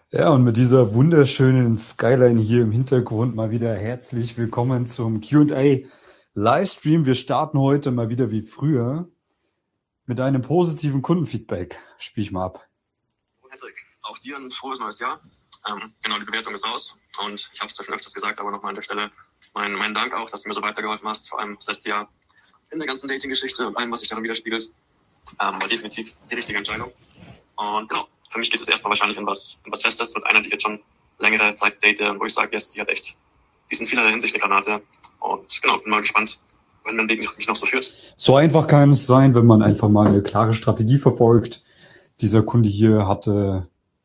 Ja, und mit dieser wunderschönen Skyline hier im Hintergrund mal wieder herzlich willkommen zum Q&A Livestream. Wir starten heute mal wieder wie früher mit einem positiven Kundenfeedback. Spiel ich mal ab. Hendrik, auch dir ein frohes neues Jahr. Genau, die Bewertung ist raus und ich habe es ja schon öfters gesagt, aber nochmal an der Stelle mein Dank auch, dass du mir so weitergeholfen hast, vor allem das letzte Jahr in der ganzen Dating-Geschichte und allem, was sich darin widerspiegelt. War definitiv die richtige Entscheidung. Und genau, für mich geht es erstmal wahrscheinlich in was Festes mit einer, die ich jetzt schon längere Zeit date und wo ich sage, yes, die ist in vielerlei Hinsicht eine Granate. Und genau, bin mal gespannt, wohin mein Weg mich noch so führt. So einfach kann es sein, wenn man einfach mal eine klare Strategie verfolgt. Dieser Kunde hier hatte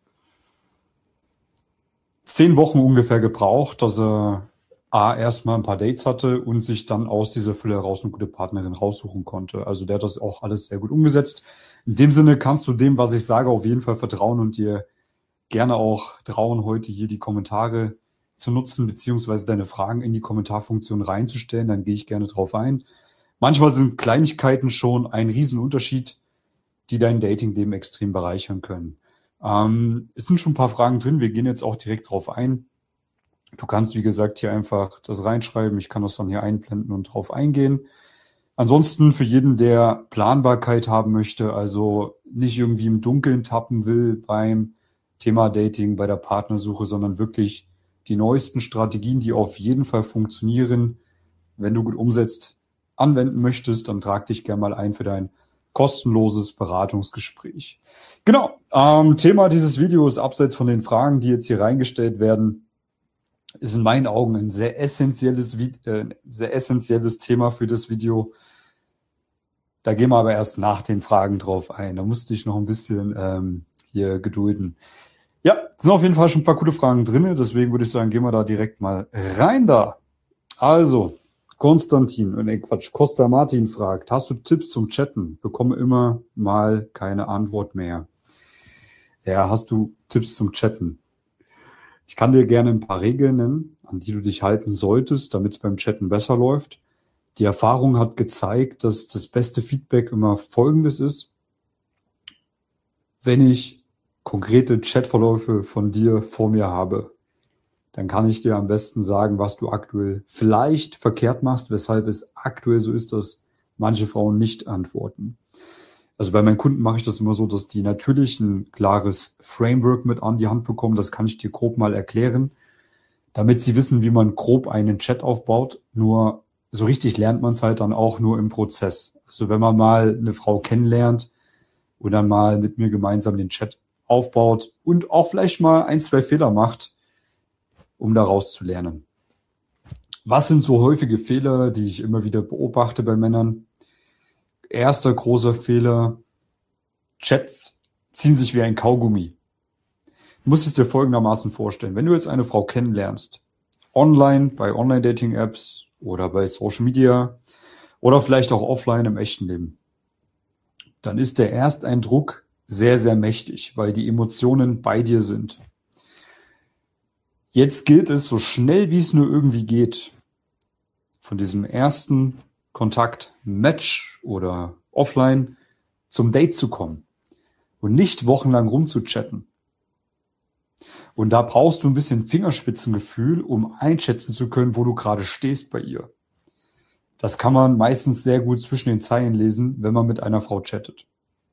10 Wochen ungefähr gebraucht, dass er erstmal ein paar Dates hatte und sich dann aus dieser Fülle heraus eine gute Partnerin raussuchen konnte. Also der hat das auch alles sehr gut umgesetzt. In dem Sinne kannst du dem, was ich sage, auf jeden Fall vertrauen und dir gerne auch trauen, heute hier die Kommentare zu nutzen, beziehungsweise deine Fragen in die Kommentarfunktion reinzustellen. Dann gehe ich gerne drauf ein. Manchmal sind Kleinigkeiten schon ein Riesenunterschied, die dein Dating-Leben extrem bereichern können. Es sind schon ein paar Fragen drin. Wir gehen jetzt auch direkt drauf ein. Du kannst, wie gesagt, hier einfach das reinschreiben. Ich kann das dann hier einblenden und drauf eingehen. Ansonsten für jeden, der Planbarkeit haben möchte, also nicht irgendwie im Dunkeln tappen will beim Thema Dating, bei der Partnersuche, sondern wirklich die neuesten Strategien, die auf jeden Fall funktionieren, wenn du gut umsetzt, anwenden möchtest, dann trag dich gerne mal ein für dein kostenloses Beratungsgespräch. Genau, Thema dieses Videos, abseits von den Fragen, die jetzt hier reingestellt werden, ist in meinen Augen ein sehr essentielles Thema für das Video. Da gehen wir aber erst nach den Fragen drauf ein. Da musste ich noch ein bisschen hier gedulden. Ja, sind auf jeden Fall schon ein paar coole Fragen drin. Deswegen würde ich sagen, gehen wir da direkt mal rein da. Also, Costa Martin fragt, hast du Tipps zum Chatten? Bekomme immer mal keine Antwort mehr. Ja, hast du Tipps zum Chatten? Ich kann dir gerne ein paar Regeln nennen, an die du dich halten solltest, damit es beim Chatten besser läuft. Die Erfahrung hat gezeigt, dass das beste Feedback immer Folgendes ist. Wenn ich konkrete Chatverläufe von dir vor mir habe, dann kann ich dir am besten sagen, was du aktuell vielleicht verkehrt machst, weshalb es aktuell so ist, dass manche Frauen nicht antworten. Also bei meinen Kunden mache ich das immer so, dass die natürlich ein klares Framework mit an die Hand bekommen. Das kann ich dir grob mal erklären, damit sie wissen, wie man grob einen Chat aufbaut. Nur so richtig lernt man es halt dann auch nur im Prozess. Also wenn man mal eine Frau kennenlernt und dann mal mit mir gemeinsam den Chat aufbaut und auch vielleicht mal 1, 2 Fehler macht, um daraus zu lernen. Was sind so häufige Fehler, die ich immer wieder beobachte bei Männern? Erster großer Fehler: Chats ziehen sich wie ein Kaugummi. Du musst es dir folgendermaßen vorstellen. Wenn du jetzt eine Frau kennenlernst, online, bei Online-Dating-Apps oder bei Social Media oder vielleicht auch offline im echten Leben, dann ist der Ersteindruck sehr, sehr mächtig, weil die Emotionen bei dir sind. Jetzt gilt es, so schnell wie es nur irgendwie geht, von diesem ersten Kontakt, Match oder offline, zum Date zu kommen und nicht wochenlang rumzuchatten. Und da brauchst du ein bisschen Fingerspitzengefühl, um einschätzen zu können, wo du gerade stehst bei ihr. Das kann man meistens sehr gut zwischen den Zeilen lesen, wenn man mit einer Frau chattet.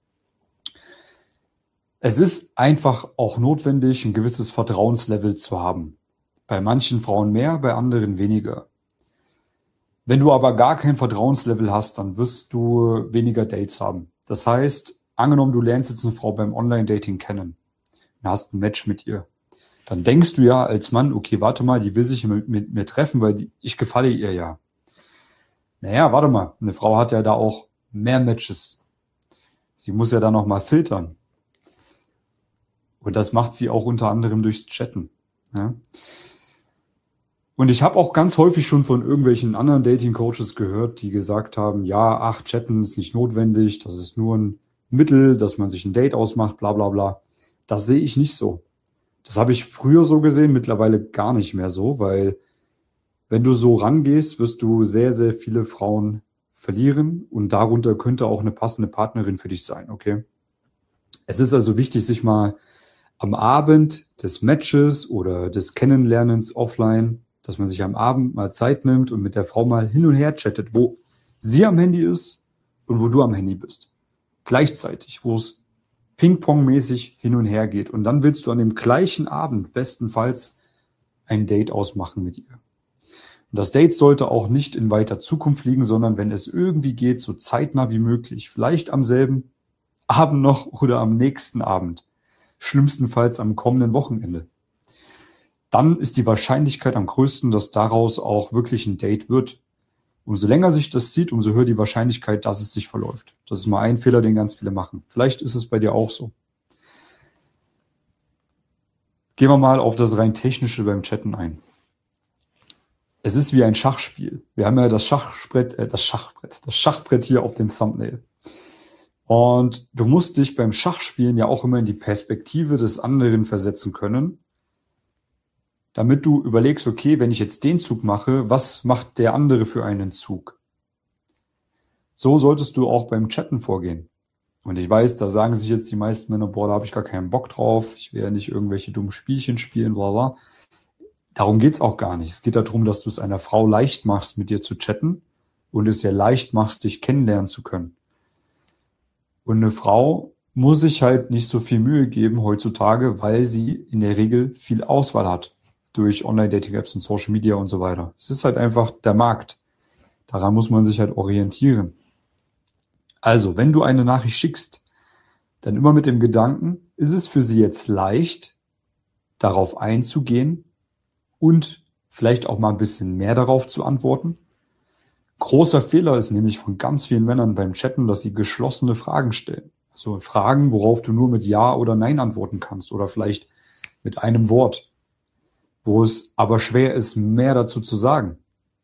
Es ist einfach auch notwendig, ein gewisses Vertrauenslevel zu haben. Bei manchen Frauen mehr, bei anderen weniger. Wenn du aber gar kein Vertrauenslevel hast, dann wirst du weniger Dates haben. Das heißt, angenommen, du lernst jetzt eine Frau beim Online-Dating kennen und hast ein Match mit ihr. Dann denkst du ja als Mann, okay, warte mal, die will sich mit mir treffen, weil ich gefalle ihr ja. Naja, warte mal, eine Frau hat ja da auch mehr Matches. Sie muss ja da noch mal filtern. Und das macht sie auch unter anderem durchs Chatten. Ja? Und ich habe auch ganz häufig schon von irgendwelchen anderen Dating-Coaches gehört, die gesagt haben, ja, ach, Chatten ist nicht notwendig, das ist nur ein Mittel, dass man sich ein Date ausmacht, bla bla bla. Das sehe ich nicht so. Das habe ich früher so gesehen, mittlerweile gar nicht mehr so, weil wenn du so rangehst, wirst du sehr, sehr viele Frauen verlieren und darunter könnte auch eine passende Partnerin für dich sein, okay? Es ist also wichtig, sich mal am Abend des Matches oder des Kennenlernens offline, dass man sich am Abend mal Zeit nimmt und mit der Frau mal hin und her chattet, wo sie am Handy ist und wo du am Handy bist. Gleichzeitig, wo es Ping-Pong-mäßig hin und her geht. Und dann willst du an dem gleichen Abend bestenfalls ein Date ausmachen mit ihr. Und das Date sollte auch nicht in weiter Zukunft liegen, sondern wenn es irgendwie geht, so zeitnah wie möglich. Vielleicht am selben Abend noch oder am nächsten Abend. Schlimmstenfalls am kommenden Wochenende. Dann ist die Wahrscheinlichkeit am größten, dass daraus auch wirklich ein Date wird. Umso länger sich das zieht, umso höher die Wahrscheinlichkeit, dass es sich verläuft. Das ist mal ein Fehler, den ganz viele machen. Vielleicht ist es bei dir auch so. Gehen wir mal auf das rein Technische beim Chatten ein. Es ist wie ein Schachspiel. Wir haben ja das Schachbrett hier auf dem Thumbnail. Und du musst dich beim Schachspielen ja auch immer in die Perspektive des anderen versetzen können, damit du überlegst, okay, wenn ich jetzt den Zug mache, was macht der andere für einen Zug? So solltest du auch beim Chatten vorgehen. Und ich weiß, da sagen sich jetzt die meisten Männer, boah, da habe ich gar keinen Bock drauf, ich will ja nicht irgendwelche dummen Spielchen spielen, bla bla. Darum geht's auch gar nicht. Es geht darum, dass du es einer Frau leicht machst, mit dir zu chatten und es ihr leicht machst, dich kennenlernen zu können. Und eine Frau muss sich halt nicht so viel Mühe geben heutzutage, weil sie in der Regel viel Auswahl hat durch Online-Dating-Apps und Social Media und so weiter. Es ist halt einfach der Markt. Daran muss man sich halt orientieren. Also, wenn du eine Nachricht schickst, dann immer mit dem Gedanken, ist es für sie jetzt leicht, darauf einzugehen und vielleicht auch mal ein bisschen mehr darauf zu antworten? Großer Fehler ist nämlich von ganz vielen Männern beim Chatten, dass sie geschlossene Fragen stellen. Also Fragen, worauf du nur mit Ja oder Nein antworten kannst oder vielleicht mit einem Wort, wo es aber schwer ist, mehr dazu zu sagen.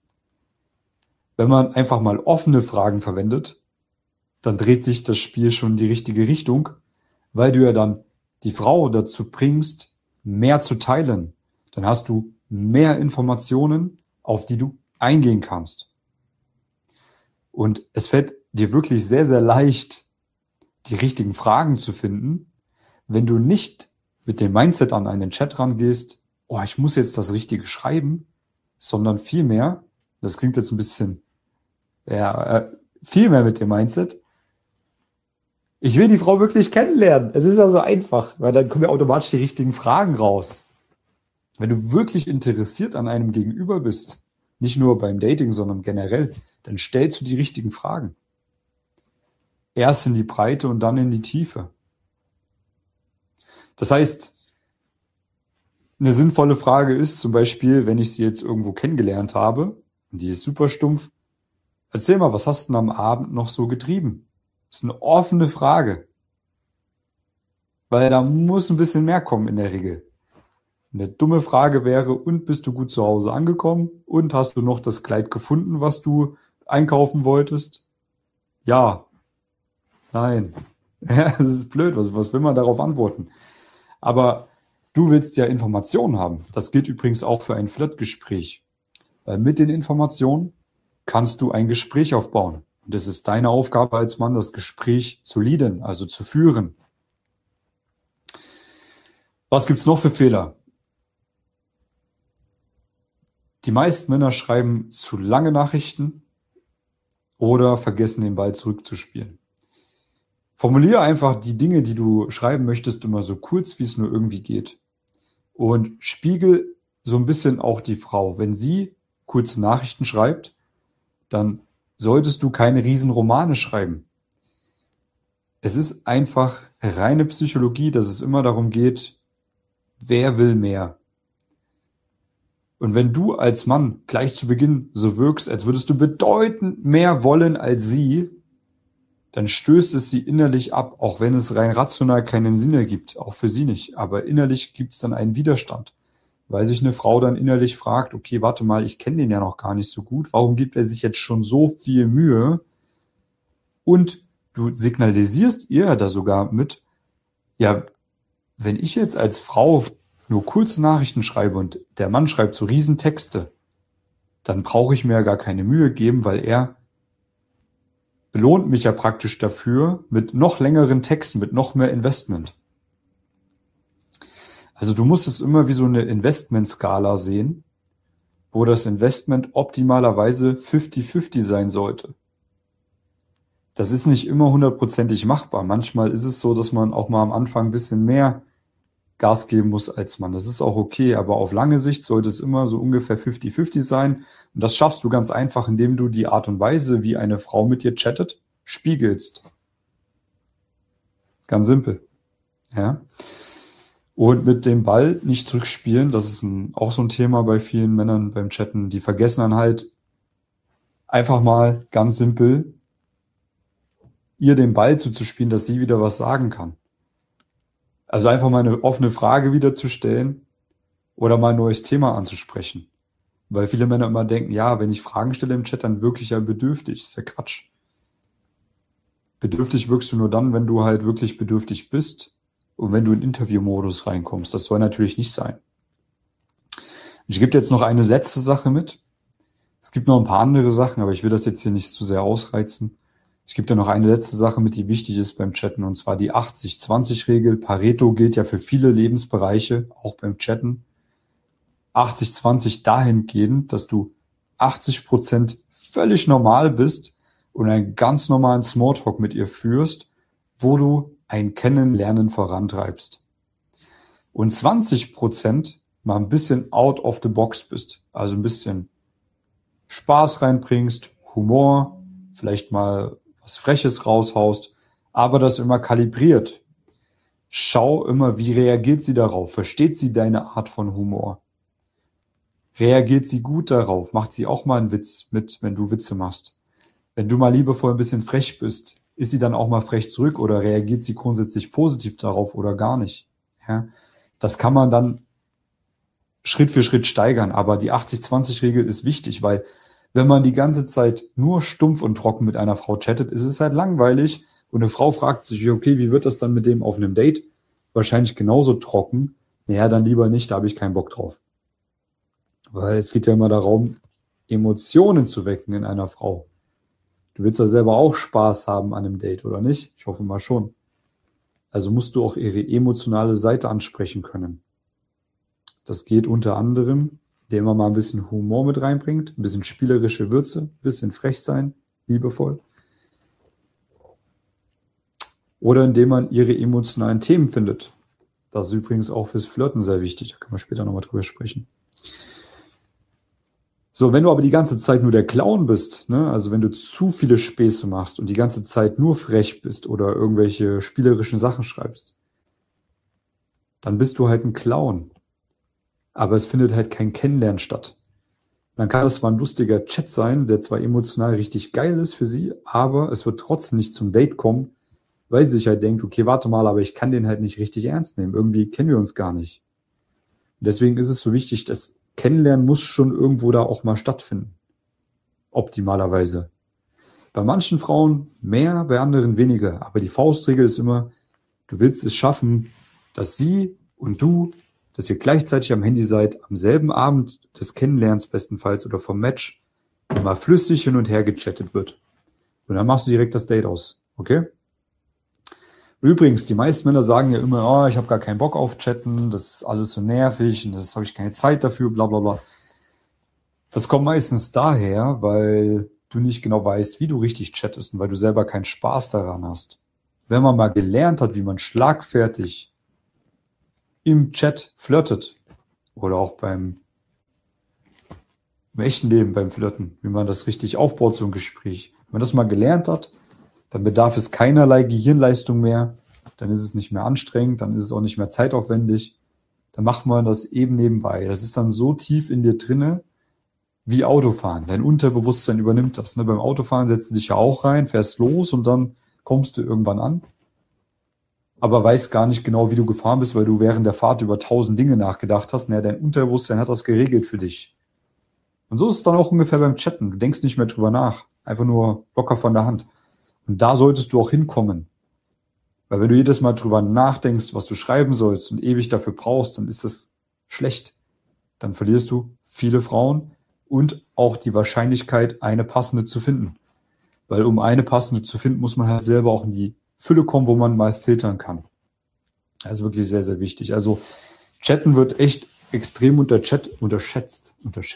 Wenn man einfach mal offene Fragen verwendet, dann dreht sich das Spiel schon in die richtige Richtung, weil du ja dann die Frau dazu bringst, mehr zu teilen. Dann hast du mehr Informationen, auf die du eingehen kannst. Und es fällt dir wirklich sehr, sehr leicht, die richtigen Fragen zu finden, wenn du nicht mit dem Mindset an einen Chat rangehst, oh, ich muss jetzt das Richtige schreiben, sondern vielmehr, das klingt jetzt ein bisschen, vielmehr mit dem Mindset, ich will die Frau wirklich kennenlernen. Es ist ja so einfach, weil dann kommen ja automatisch die richtigen Fragen raus. Wenn du wirklich interessiert an einem Gegenüber bist, nicht nur beim Dating, sondern generell, dann stellst du die richtigen Fragen. Erst in die Breite und dann in die Tiefe. Das heißt, eine sinnvolle Frage ist zum Beispiel, wenn ich sie jetzt irgendwo kennengelernt habe, und die ist super stumpf, erzähl mal, was hast du denn am Abend noch so getrieben? Das ist eine offene Frage. Weil da muss ein bisschen mehr kommen in der Regel. Eine dumme Frage wäre, und bist du gut zu Hause angekommen? Und hast du noch das Kleid gefunden, was du einkaufen wolltest? Ja. Nein. Ja, das ist blöd. Was will man darauf antworten? Aber du willst ja Informationen haben. Das gilt übrigens auch für ein Flirtgespräch. Weil mit den Informationen kannst du ein Gespräch aufbauen. Und es ist deine Aufgabe als Mann, das Gespräch zu leaden, also zu führen. Was gibt's noch für Fehler? Die meisten Männer schreiben zu lange Nachrichten oder vergessen den Ball zurückzuspielen. Formuliere einfach die Dinge, die du schreiben möchtest, immer so kurz, wie es nur irgendwie geht. Und spiegel so ein bisschen auch die Frau. Wenn sie kurze Nachrichten schreibt, dann solltest du keine Riesenromane schreiben. Es ist einfach reine Psychologie, dass es immer darum geht, wer will mehr. Und wenn du als Mann gleich zu Beginn so wirkst, als würdest du bedeutend mehr wollen als sie, dann stößt es sie innerlich ab, auch wenn es rein rational keinen Sinn ergibt, auch für sie nicht. Aber innerlich gibt es dann einen Widerstand, weil sich eine Frau dann innerlich fragt, okay, warte mal, ich kenne den ja noch gar nicht so gut, warum gibt er sich jetzt schon so viel Mühe? Und du signalisierst ihr da sogar mit, ja, wenn ich jetzt als Frau nur kurze Nachrichten schreibe und der Mann schreibt so Riesentexte, dann brauche ich mir ja gar keine Mühe geben, weil er belohnt mich ja praktisch dafür mit noch längeren Texten, mit noch mehr Investment. Also du musst es immer wie so eine Investmentskala sehen, wo das Investment optimalerweise 50-50 sein sollte. Das ist nicht immer 100%ig machbar. Manchmal ist es so, dass man auch mal am Anfang ein bisschen mehr Gas geben muss als man. Das ist auch okay, aber auf lange Sicht sollte es immer so ungefähr 50-50 sein. Und das schaffst du ganz einfach, indem du die Art und Weise, wie eine Frau mit dir chattet, spiegelst. Ganz simpel. Ja. Und mit dem Ball nicht zurückspielen, das ist auch so ein Thema bei vielen Männern beim Chatten. Die vergessen dann halt einfach mal ganz simpel, ihr den Ball zuzuspielen, dass sie wieder was sagen kann. Also einfach mal eine offene Frage wieder zu stellen oder mal ein neues Thema anzusprechen. Weil viele Männer immer denken, ja, wenn ich Fragen stelle im Chat, dann wirklich ja bedürftig. Das ist ja Quatsch. Bedürftig wirkst du nur dann, wenn du halt wirklich bedürftig bist und wenn du in Interviewmodus reinkommst. Das soll natürlich nicht sein. Ich gebe dir jetzt noch eine letzte Sache mit. Es gibt noch ein paar andere Sachen, aber ich will das jetzt hier nicht zu sehr ausreizen. Ich gebe dir noch eine letzte Sache mit, die wichtig ist beim Chatten, und zwar die 80-20-Regel. Pareto gilt ja für viele Lebensbereiche, auch beim Chatten. 80-20 dahingehend, dass du 80% völlig normal bist und einen ganz normalen Smalltalk mit ihr führst, wo du ein Kennenlernen vorantreibst. Und 20% mal ein bisschen out of the box bist, also ein bisschen Spaß reinbringst, Humor, vielleicht mal was Freches raushaust, aber das immer kalibriert. Schau immer, wie reagiert sie darauf? Versteht sie deine Art von Humor? Reagiert sie gut darauf? Macht sie auch mal einen Witz mit, wenn du Witze machst? Wenn du mal liebevoll ein bisschen frech bist, ist sie dann auch mal frech zurück oder reagiert sie grundsätzlich positiv darauf oder gar nicht? Ja, das kann man dann Schritt für Schritt steigern, aber die 80-20-Regel ist wichtig, weil wenn man die ganze Zeit nur stumpf und trocken mit einer Frau chattet, ist es halt langweilig und eine Frau fragt sich, okay, wie wird das dann mit dem auf einem Date? Wahrscheinlich genauso trocken. Naja, dann lieber nicht, da habe ich keinen Bock drauf. Weil es geht ja immer darum, Emotionen zu wecken in einer Frau. Du willst ja selber auch Spaß haben an einem Date, oder nicht? Ich hoffe mal schon. Also musst du auch ihre emotionale Seite ansprechen können. Das geht unter anderem, indem man mal ein bisschen Humor mit reinbringt, ein bisschen spielerische Würze, ein bisschen frech sein, liebevoll. Oder indem man ihre emotionalen Themen findet. Das ist übrigens auch fürs Flirten sehr wichtig, da können wir später nochmal drüber sprechen. So, wenn du aber die ganze Zeit nur der Clown bist, ne, also wenn du zu viele Späße machst und die ganze Zeit nur frech bist oder irgendwelche spielerischen Sachen schreibst, dann bist du halt ein Clown. Aber es findet halt kein Kennenlernen statt. Dann kann es zwar ein lustiger Chat sein, der zwar emotional richtig geil ist für sie, aber es wird trotzdem nicht zum Date kommen, weil sie sich halt denkt, okay, warte mal, aber ich kann den halt nicht richtig ernst nehmen. Irgendwie kennen wir uns gar nicht. Und deswegen ist es so wichtig, dass Kennenlernen muss schon irgendwo da auch mal stattfinden. Optimalerweise. Bei manchen Frauen mehr, bei anderen weniger. Aber die Faustregel ist immer, du willst es schaffen, dass sie und du, dass ihr gleichzeitig am Handy seid, am selben Abend des Kennenlernens bestenfalls oder vom Match, und mal flüssig hin und her gechattet wird. Und dann machst du direkt das Date aus. Okay? Übrigens, die meisten Männer sagen ja immer, oh, ich habe gar keinen Bock auf Chatten, das ist alles so nervig und das habe ich keine Zeit dafür, bla bla bla. Das kommt meistens daher, weil du nicht genau weißt, wie du richtig chattest und weil du selber keinen Spaß daran hast. Wenn man mal gelernt hat, wie man schlagfertig im Chat flirtet oder auch im echten Leben beim Flirten, wie man das richtig aufbaut, so ein Gespräch. Wenn man das mal gelernt hat, dann bedarf es keinerlei Gehirnleistung mehr, dann ist es nicht mehr anstrengend, dann ist es auch nicht mehr zeitaufwendig, dann macht man das eben nebenbei. Das ist dann so tief in dir drinne wie Autofahren. Dein Unterbewusstsein übernimmt das. Ne? Beim Autofahren setzt du dich ja auch rein, fährst los und dann kommst du irgendwann an, aber weißt gar nicht genau, wie du gefahren bist, weil du während der Fahrt über 1000 Dinge nachgedacht hast. Naja, dein Unterbewusstsein hat das geregelt für dich. Und so ist es dann auch ungefähr beim Chatten. Du denkst nicht mehr drüber nach, einfach nur locker von der Hand. Und da solltest du auch hinkommen. Weil wenn du jedes Mal drüber nachdenkst, was du schreiben sollst und ewig dafür brauchst, dann ist das schlecht. Dann verlierst du viele Frauen und auch die Wahrscheinlichkeit, eine passende zu finden. Weil um eine passende zu finden, muss man halt selber auch in die Fülle kommen, wo man mal filtern kann. Das ist wirklich sehr, sehr wichtig. Also Chatten wird echt extrem unterschätzt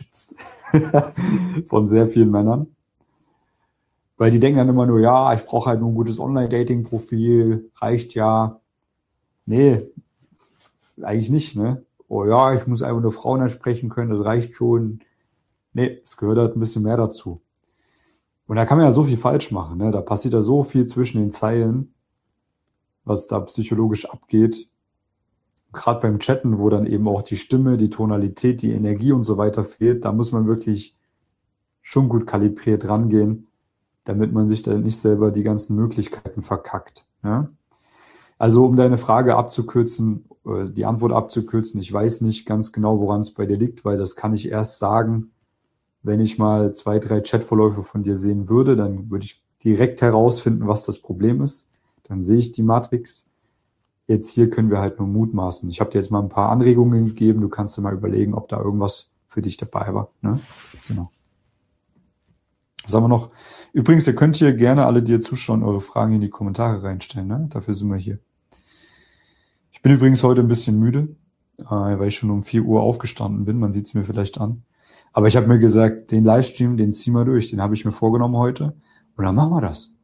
von sehr vielen Männern. Weil die denken dann immer nur, ja, ich brauche halt nur ein gutes Online-Dating-Profil, reicht ja. Nee, eigentlich nicht, ne? Oh ja, ich muss einfach nur Frauen ansprechen können, das reicht schon. Nee, es gehört halt ein bisschen mehr dazu. Und da kann man ja so viel falsch machen, ne? Da passiert ja so viel zwischen den Zeilen, was da psychologisch abgeht. Gerade beim Chatten, wo dann eben auch die Stimme, die Tonalität, die Energie und so weiter fehlt, da muss man wirklich schon gut kalibriert rangehen, damit man sich dann nicht selber die ganzen Möglichkeiten verkackt. Ja? Also um deine Frage abzukürzen, die Antwort abzukürzen, ich weiß nicht ganz genau, woran es bei dir liegt, weil das kann ich erst sagen, wenn ich mal 2, 3 Chatverläufe von dir sehen würde, dann würde ich direkt herausfinden, was das Problem ist. Dann sehe ich die Matrix. Jetzt hier können wir halt nur mutmaßen. Ich habe dir jetzt mal ein paar Anregungen gegeben. Du kannst dir mal überlegen, ob da irgendwas für dich dabei war. Ne? Genau. Was haben wir noch? Übrigens, ihr könnt hier gerne alle, die hier zuschauen, eure Fragen in die Kommentare reinstellen. Ne? Dafür sind wir hier. Ich bin übrigens heute ein bisschen müde, weil ich schon um 4 Uhr aufgestanden bin. Man sieht es mir vielleicht an. Aber ich habe mir gesagt, den Livestream, den ziehen wir durch. Den habe ich mir vorgenommen heute. Und dann machen wir das.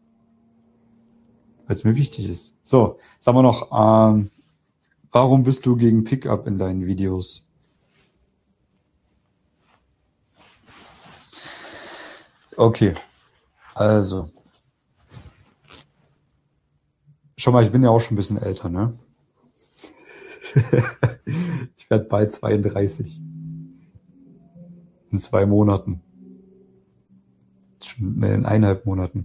Weil es mir wichtig ist. So, sagen wir noch, warum bist du gegen Pickup in deinen Videos? Okay, also. Schau mal, ich bin ja auch schon ein bisschen älter, ne? Ich werde bald 32. In 2 Monaten. In 1,5 Monaten.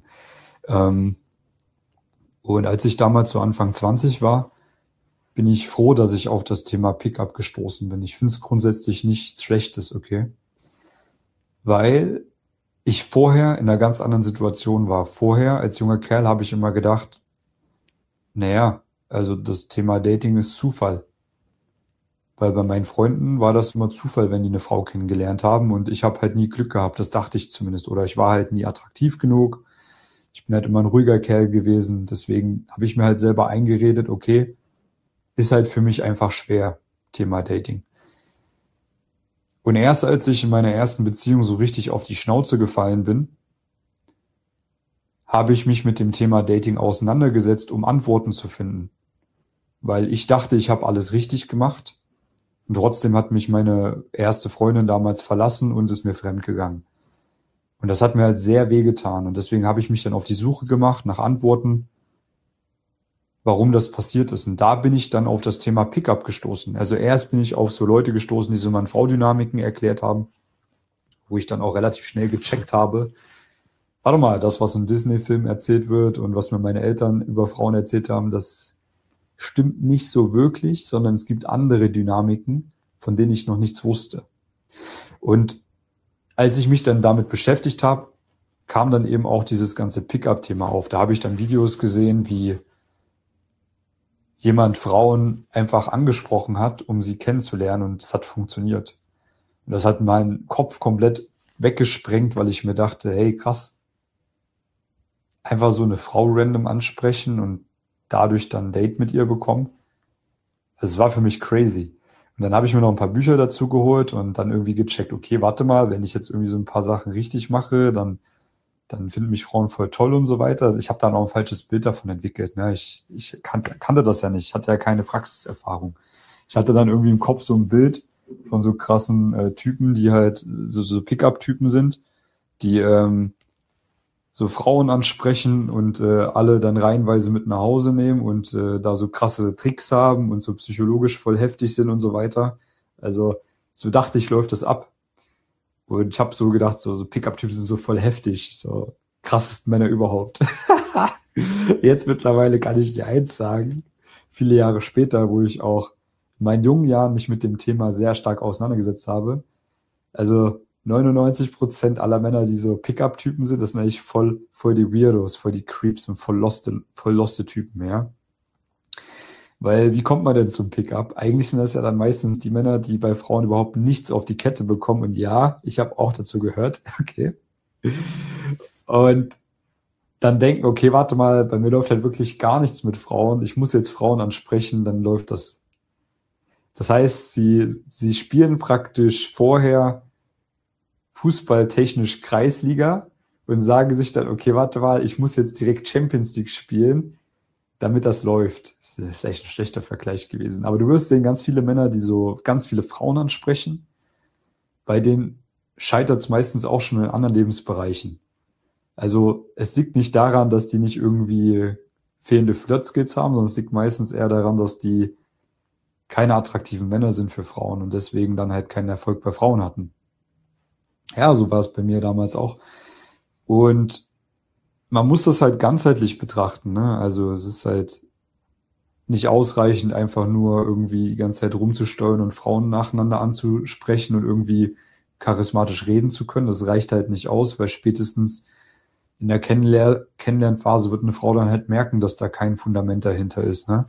Und als ich damals so Anfang 20 war, bin ich froh, dass ich auf das Thema Pickup gestoßen bin. Ich finde es grundsätzlich nichts Schlechtes, okay? Weil ich vorher in einer ganz anderen Situation war. Vorher, als junger Kerl, habe ich immer gedacht, naja, also das Thema Dating ist Zufall. Weil bei meinen Freunden war das immer Zufall, wenn die eine Frau kennengelernt haben und ich habe halt nie Glück gehabt, das dachte ich zumindest. Oder ich war halt nie attraktiv genug. Ich bin halt immer ein ruhiger Kerl gewesen. Deswegen habe ich mir halt selber eingeredet, okay, ist halt für mich einfach schwer, Thema Dating. Und erst als ich in meiner ersten Beziehung so richtig auf die Schnauze gefallen bin, habe ich mich mit dem Thema Dating auseinandergesetzt, um Antworten zu finden. Weil ich dachte, ich habe alles richtig gemacht. Und trotzdem hat mich meine erste Freundin damals verlassen und ist mir fremdgegangen. Und das hat mir halt sehr wehgetan. Und deswegen habe ich mich dann auf die Suche gemacht nach Antworten, warum das passiert ist. Und da bin ich dann auf das Thema Pickup gestoßen. Also erst bin ich auf so Leute gestoßen, die so Mann-Frau-Dynamiken erklärt haben, wo ich dann auch relativ schnell gecheckt habe, warte mal, das, was in Disney-Filmen erzählt wird und was mir meine Eltern über Frauen erzählt haben, das stimmt nicht so wirklich, sondern es gibt andere Dynamiken, von denen ich noch nichts wusste. Und als ich mich dann damit beschäftigt habe, kam dann eben auch dieses ganze Pickup-Thema auf. Da habe ich dann Videos gesehen, wie jemand Frauen einfach angesprochen hat, um sie kennenzulernen, und es hat funktioniert. Und das hat meinen Kopf komplett weggesprengt, weil ich mir dachte, hey, krass, einfach so eine Frau random ansprechen und dadurch dann ein Date mit ihr bekommen. Das war für mich crazy. Und dann habe ich mir noch ein paar Bücher dazu geholt und dann irgendwie gecheckt, okay, warte mal, wenn ich jetzt irgendwie so ein paar Sachen richtig mache, dann finden mich Frauen voll toll und so weiter. Ich habe dann auch ein falsches Bild davon entwickelt. Ne? Ich kannte das ja nicht. Ich hatte ja keine Praxiserfahrung. Ich hatte dann irgendwie im Kopf so ein Bild von so krassen Typen, die halt so Pickup-Typen sind, die so Frauen ansprechen und alle dann reihenweise mit nach Hause nehmen und da so krasse Tricks haben und so psychologisch voll heftig sind und so weiter. Also so dachte ich, läuft das ab. Und ich habe so gedacht, so Pickup-Typen sind so voll heftig, so krassesten Männer überhaupt. Jetzt mittlerweile kann ich dir eins sagen, viele Jahre später, wo ich auch in meinen jungen Jahren mich mit dem Thema sehr stark auseinandergesetzt habe. Also 99% aller Männer, die so Pickup-Typen sind, das sind eigentlich voll die Weirdos, voll die Creeps und voll loste Typen, ja. Weil, wie kommt man denn zum Pickup? Eigentlich sind das ja dann meistens die Männer, die bei Frauen überhaupt nichts auf die Kette bekommen. Und ja, ich habe auch dazu gehört, okay. Und dann denken, okay, warte mal, bei mir läuft halt wirklich gar nichts mit Frauen. Ich muss jetzt Frauen ansprechen, dann läuft das. Das heißt, sie spielen praktisch vorher fußballtechnisch Kreisliga und sagen sich dann, okay, warte mal, ich muss jetzt direkt Champions League spielen, damit das läuft. Das ist echt ein schlechter Vergleich gewesen. Aber du wirst sehen, ganz viele Männer, die so ganz viele Frauen ansprechen, bei denen scheitert es meistens auch schon in anderen Lebensbereichen. Also es liegt nicht daran, dass die nicht irgendwie fehlende Flirt-Skills haben, sondern es liegt meistens eher daran, dass die keine attraktiven Männer sind für Frauen und deswegen dann halt keinen Erfolg bei Frauen hatten. Ja, so war es bei mir damals auch. Und man muss das halt ganzheitlich betrachten, ne? Also es ist halt nicht ausreichend, einfach nur irgendwie die ganze Zeit rumzusteuern und Frauen nacheinander anzusprechen und irgendwie charismatisch reden zu können. Das reicht halt nicht aus, weil spätestens in der Kennenlernphase wird eine Frau dann halt merken, dass da kein Fundament dahinter ist, ne?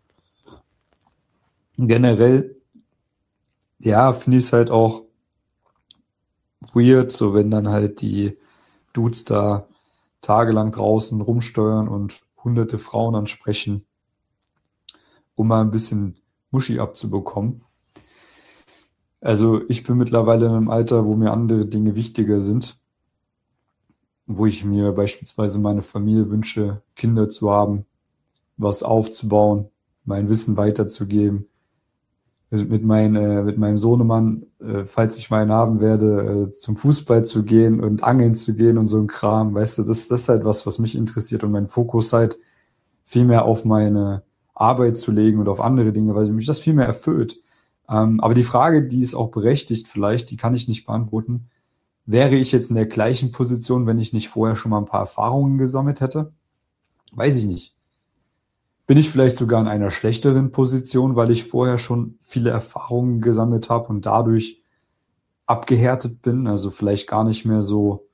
Und generell, ja, finde ich es halt auch weird, so wenn dann halt die Dudes da tagelang draußen rumsteuern und hunderte Frauen ansprechen, um mal ein bisschen Muschi abzubekommen. Also ich bin mittlerweile in einem Alter, wo mir andere Dinge wichtiger sind, wo ich mir beispielsweise meine Familie wünsche, Kinder zu haben, was aufzubauen, mein Wissen weiterzugeben, mit meinem Sohnemann, falls ich mal einen haben werde, zum Fußball zu gehen und angeln zu gehen und so ein Kram, weißt du, das ist halt was mich interessiert und mein Fokus halt viel mehr auf meine Arbeit zu legen und auf andere Dinge, weil mich das viel mehr erfüllt. Aber die Frage, die ist auch berechtigt vielleicht, die kann ich nicht beantworten. Wäre ich jetzt in der gleichen Position, wenn ich nicht vorher schon mal ein paar Erfahrungen gesammelt hätte? Weiß ich nicht. Bin ich vielleicht sogar in einer schlechteren Position, weil ich vorher schon viele Erfahrungen gesammelt habe und dadurch abgehärtet bin, also vielleicht gar nicht mehr so.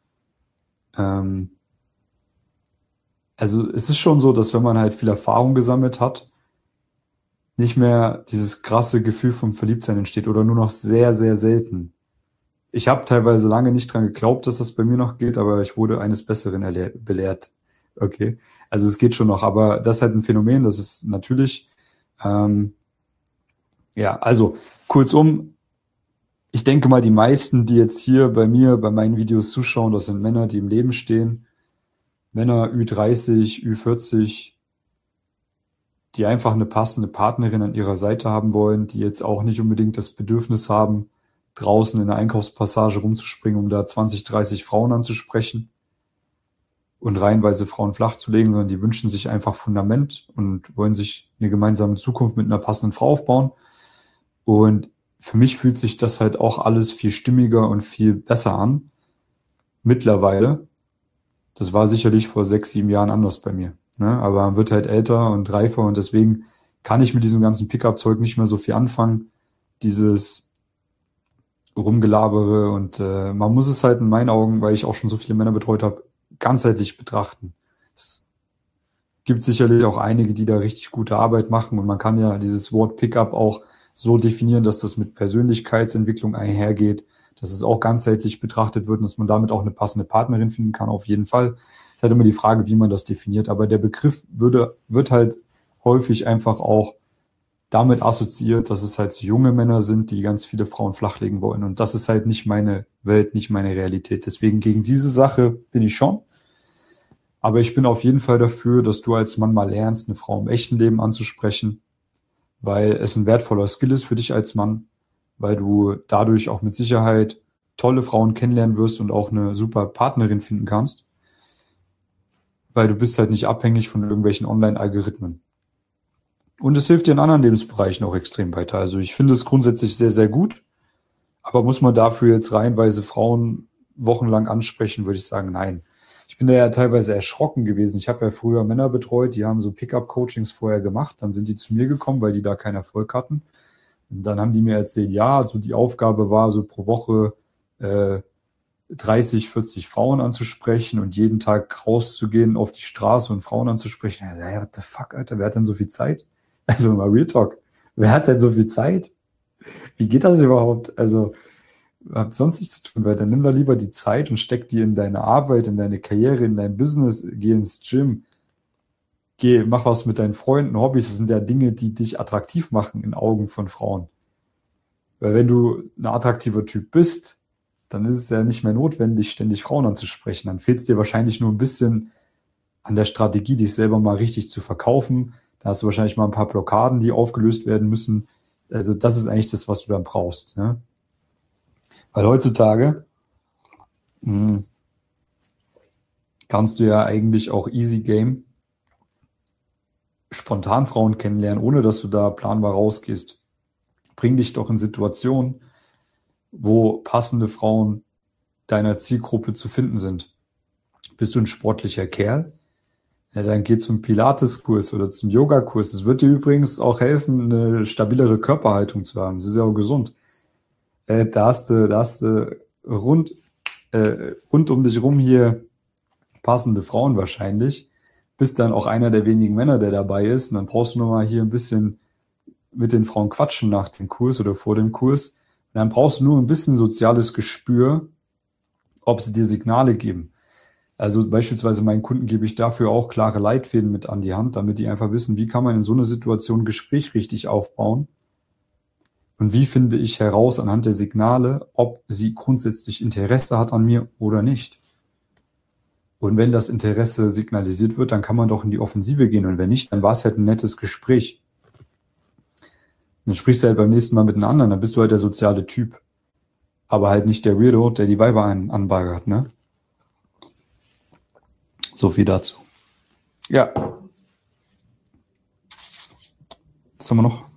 Also es ist schon so, dass wenn man halt viel Erfahrung gesammelt hat, nicht mehr dieses krasse Gefühl vom Verliebtsein entsteht oder nur noch sehr, sehr selten. Ich habe teilweise lange nicht dran geglaubt, dass das bei mir noch geht, aber ich wurde eines Besseren belehrt. Okay, also es geht schon noch, aber das ist halt ein Phänomen, das ist natürlich, ja, also kurzum, ich denke mal, die meisten, die jetzt hier bei mir, bei meinen Videos zuschauen, das sind Männer, die im Leben stehen, Männer Ü30, Ü40, die einfach eine passende Partnerin an ihrer Seite haben wollen, die jetzt auch nicht unbedingt das Bedürfnis haben, draußen in der Einkaufspassage rumzuspringen, um da 20, 30 Frauen anzusprechen und reihenweise Frauen flach zu legen, sondern die wünschen sich einfach Fundament und wollen sich eine gemeinsame Zukunft mit einer passenden Frau aufbauen. Und für mich fühlt sich das halt auch alles viel stimmiger und viel besser an. Mittlerweile. Das war sicherlich vor 6, 7 Jahren anders bei mir. Ne? Aber man wird halt älter und reifer und deswegen kann ich mit diesem ganzen Pickup-Zeug nicht mehr so viel anfangen. Dieses Rumgelabere und man muss es halt in meinen Augen, weil ich auch schon so viele Männer betreut habe, ganzheitlich betrachten. Es gibt sicherlich auch einige, die da richtig gute Arbeit machen und man kann ja dieses Wort Pickup auch so definieren, dass das mit Persönlichkeitsentwicklung einhergeht, dass es auch ganzheitlich betrachtet wird und dass man damit auch eine passende Partnerin finden kann, auf jeden Fall. Es ist halt immer die Frage, wie man das definiert, aber der Begriff wird halt häufig einfach auch damit assoziiert, dass es halt so junge Männer sind, die ganz viele Frauen flachlegen wollen und das ist halt nicht meine Welt, nicht meine Realität. Deswegen gegen diese Sache bin ich schon. Aber ich bin auf jeden Fall dafür, dass du als Mann mal lernst, eine Frau im echten Leben anzusprechen, weil es ein wertvoller Skill ist für dich als Mann, weil du dadurch auch mit Sicherheit tolle Frauen kennenlernen wirst und auch eine super Partnerin finden kannst, weil du bist halt nicht abhängig von irgendwelchen Online-Algorithmen. Und es hilft dir in anderen Lebensbereichen auch extrem weiter. Also ich finde es grundsätzlich sehr, sehr gut, aber muss man dafür jetzt reihenweise Frauen wochenlang ansprechen, würde ich sagen, nein. Ich bin da ja teilweise erschrocken gewesen. Ich habe ja früher Männer betreut, die haben so Pickup-Coachings vorher gemacht. Dann sind die zu mir gekommen, weil die da keinen Erfolg hatten. Und dann haben die mir erzählt, ja, also die Aufgabe war so pro Woche 30, 40 Frauen anzusprechen und jeden Tag rauszugehen auf die Straße und Frauen anzusprechen. Ja, hey, what the fuck, Alter, wer hat denn so viel Zeit? Also mal Real Talk, wer hat denn so viel Zeit? Wie geht das überhaupt? Also habt sonst nichts zu tun, weil dann nimm da lieber die Zeit und steck die in deine Arbeit, in deine Karriere, in dein Business, geh ins Gym, mach was mit deinen Freunden, Hobbys, das sind ja Dinge, die dich attraktiv machen in Augen von Frauen. Weil wenn du ein attraktiver Typ bist, dann ist es ja nicht mehr notwendig, ständig Frauen anzusprechen. Dann fehlt es dir wahrscheinlich nur ein bisschen an der Strategie, dich selber mal richtig zu verkaufen. Da hast du wahrscheinlich mal ein paar Blockaden, die aufgelöst werden müssen. Also das ist eigentlich das, was du dann brauchst. Ne? Weil heutzutage kannst du ja eigentlich auch easy game spontan Frauen kennenlernen, ohne dass du da planbar rausgehst. Bring dich doch in Situationen, wo passende Frauen deiner Zielgruppe zu finden sind. Bist du ein sportlicher Kerl? Ja, dann geh zum Pilates-Kurs oder zum Yoga-Kurs. Das wird dir übrigens auch helfen, eine stabilere Körperhaltung zu haben. Das ist ja auch gesund. Da hast du rund um dich rum hier passende Frauen wahrscheinlich. Bist dann auch einer der wenigen Männer, der dabei ist. Und dann brauchst du nochmal hier ein bisschen mit den Frauen quatschen nach dem Kurs oder vor dem Kurs. Und dann brauchst du nur ein bisschen soziales Gespür, ob sie dir Signale geben. Also beispielsweise meinen Kunden gebe ich dafür auch klare Leitfäden mit an die Hand, damit die einfach wissen, wie kann man in so einer Situation ein Gespräch richtig aufbauen und wie finde ich heraus anhand der Signale, ob sie grundsätzlich Interesse hat an mir oder nicht. Und wenn das Interesse signalisiert wird, dann kann man doch in die Offensive gehen und wenn nicht, dann war es halt ein nettes Gespräch. Dann sprichst du halt beim nächsten Mal mit einem anderen, dann bist du halt der soziale Typ, aber halt nicht der Weirdo, der die Weiber anbaggert, ne? So viel dazu. Ja. Was haben wir noch?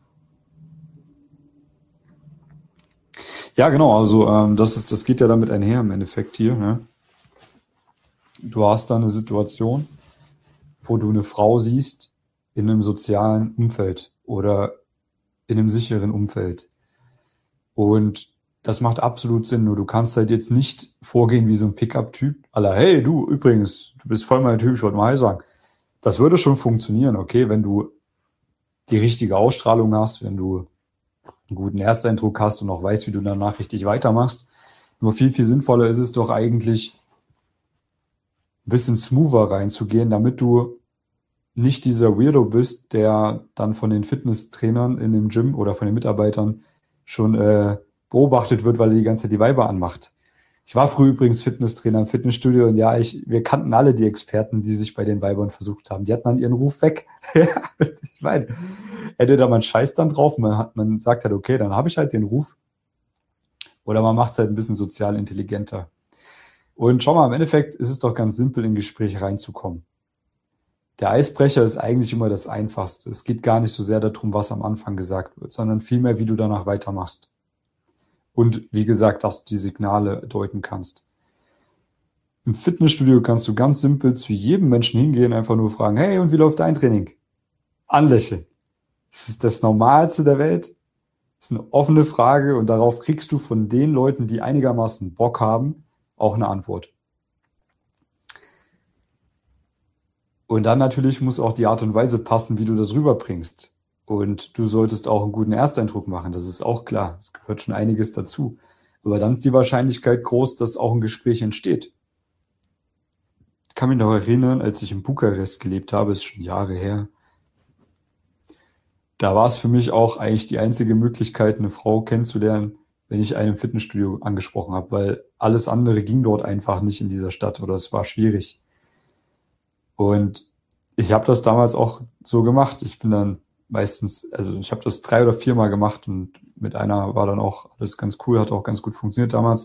Ja, genau, also das geht ja damit einher im Endeffekt hier. Ne? Du hast da eine Situation, wo du eine Frau siehst in einem sozialen Umfeld oder in einem sicheren Umfeld. Und das macht absolut Sinn, nur du kannst halt jetzt nicht vorgehen wie so ein Pickup-Typ. Aller, hey, du, übrigens, du bist voll mein Typ, ich wollte mal Hi sagen. Das würde schon funktionieren, okay, wenn du die richtige Ausstrahlung hast, wenn du einen guten Ersteindruck hast und auch weißt, wie du danach richtig weitermachst. Nur viel, viel sinnvoller ist es doch eigentlich, ein bisschen smoother reinzugehen, damit du nicht dieser Weirdo bist, der dann von den Fitnesstrainern in dem Gym oder von den Mitarbeitern schon beobachtet wird, weil er die ganze Zeit die Weiber anmacht. Ich war früher übrigens Fitnesstrainer im Fitnessstudio und ja, wir kannten alle die Experten, die sich bei den Weibern versucht haben. Die hatten dann ihren Ruf weg. Ich meine, entweder man scheißt dann drauf, man sagt halt, okay, dann habe ich halt den Ruf. Oder man macht es halt ein bisschen sozial intelligenter. Und schau mal, im Endeffekt ist es doch ganz simpel, in ein Gespräch reinzukommen. Der Eisbrecher ist eigentlich immer das Einfachste. Es geht gar nicht so sehr darum, was am Anfang gesagt wird, sondern vielmehr, wie du danach weitermachst. Und wie gesagt, dass du die Signale deuten kannst. Im Fitnessstudio kannst du ganz simpel zu jedem Menschen hingehen, einfach nur fragen, hey, und wie läuft dein Training? Anlächeln. Das ist das Normalste der Welt. Das ist eine offene Frage und darauf kriegst du von den Leuten, die einigermaßen Bock haben, auch eine Antwort. Und dann natürlich muss auch die Art und Weise passen, wie du das rüberbringst. Und du solltest auch einen guten Ersteindruck machen, das ist auch klar. Es gehört schon einiges dazu. Aber dann ist die Wahrscheinlichkeit groß, dass auch ein Gespräch entsteht. Ich kann mich noch erinnern, als ich in Bukarest gelebt habe, ist schon Jahre her. Da war es für mich auch eigentlich die einzige Möglichkeit, eine Frau kennenzulernen, wenn ich einen im Fitnessstudio angesprochen habe, weil alles andere ging dort einfach nicht in dieser Stadt oder es war schwierig. Und ich habe das damals auch so gemacht. Ich bin dann meistens, also ich habe das 3 oder 4 Mal gemacht und mit einer war dann auch alles ganz cool, hat auch ganz gut funktioniert damals.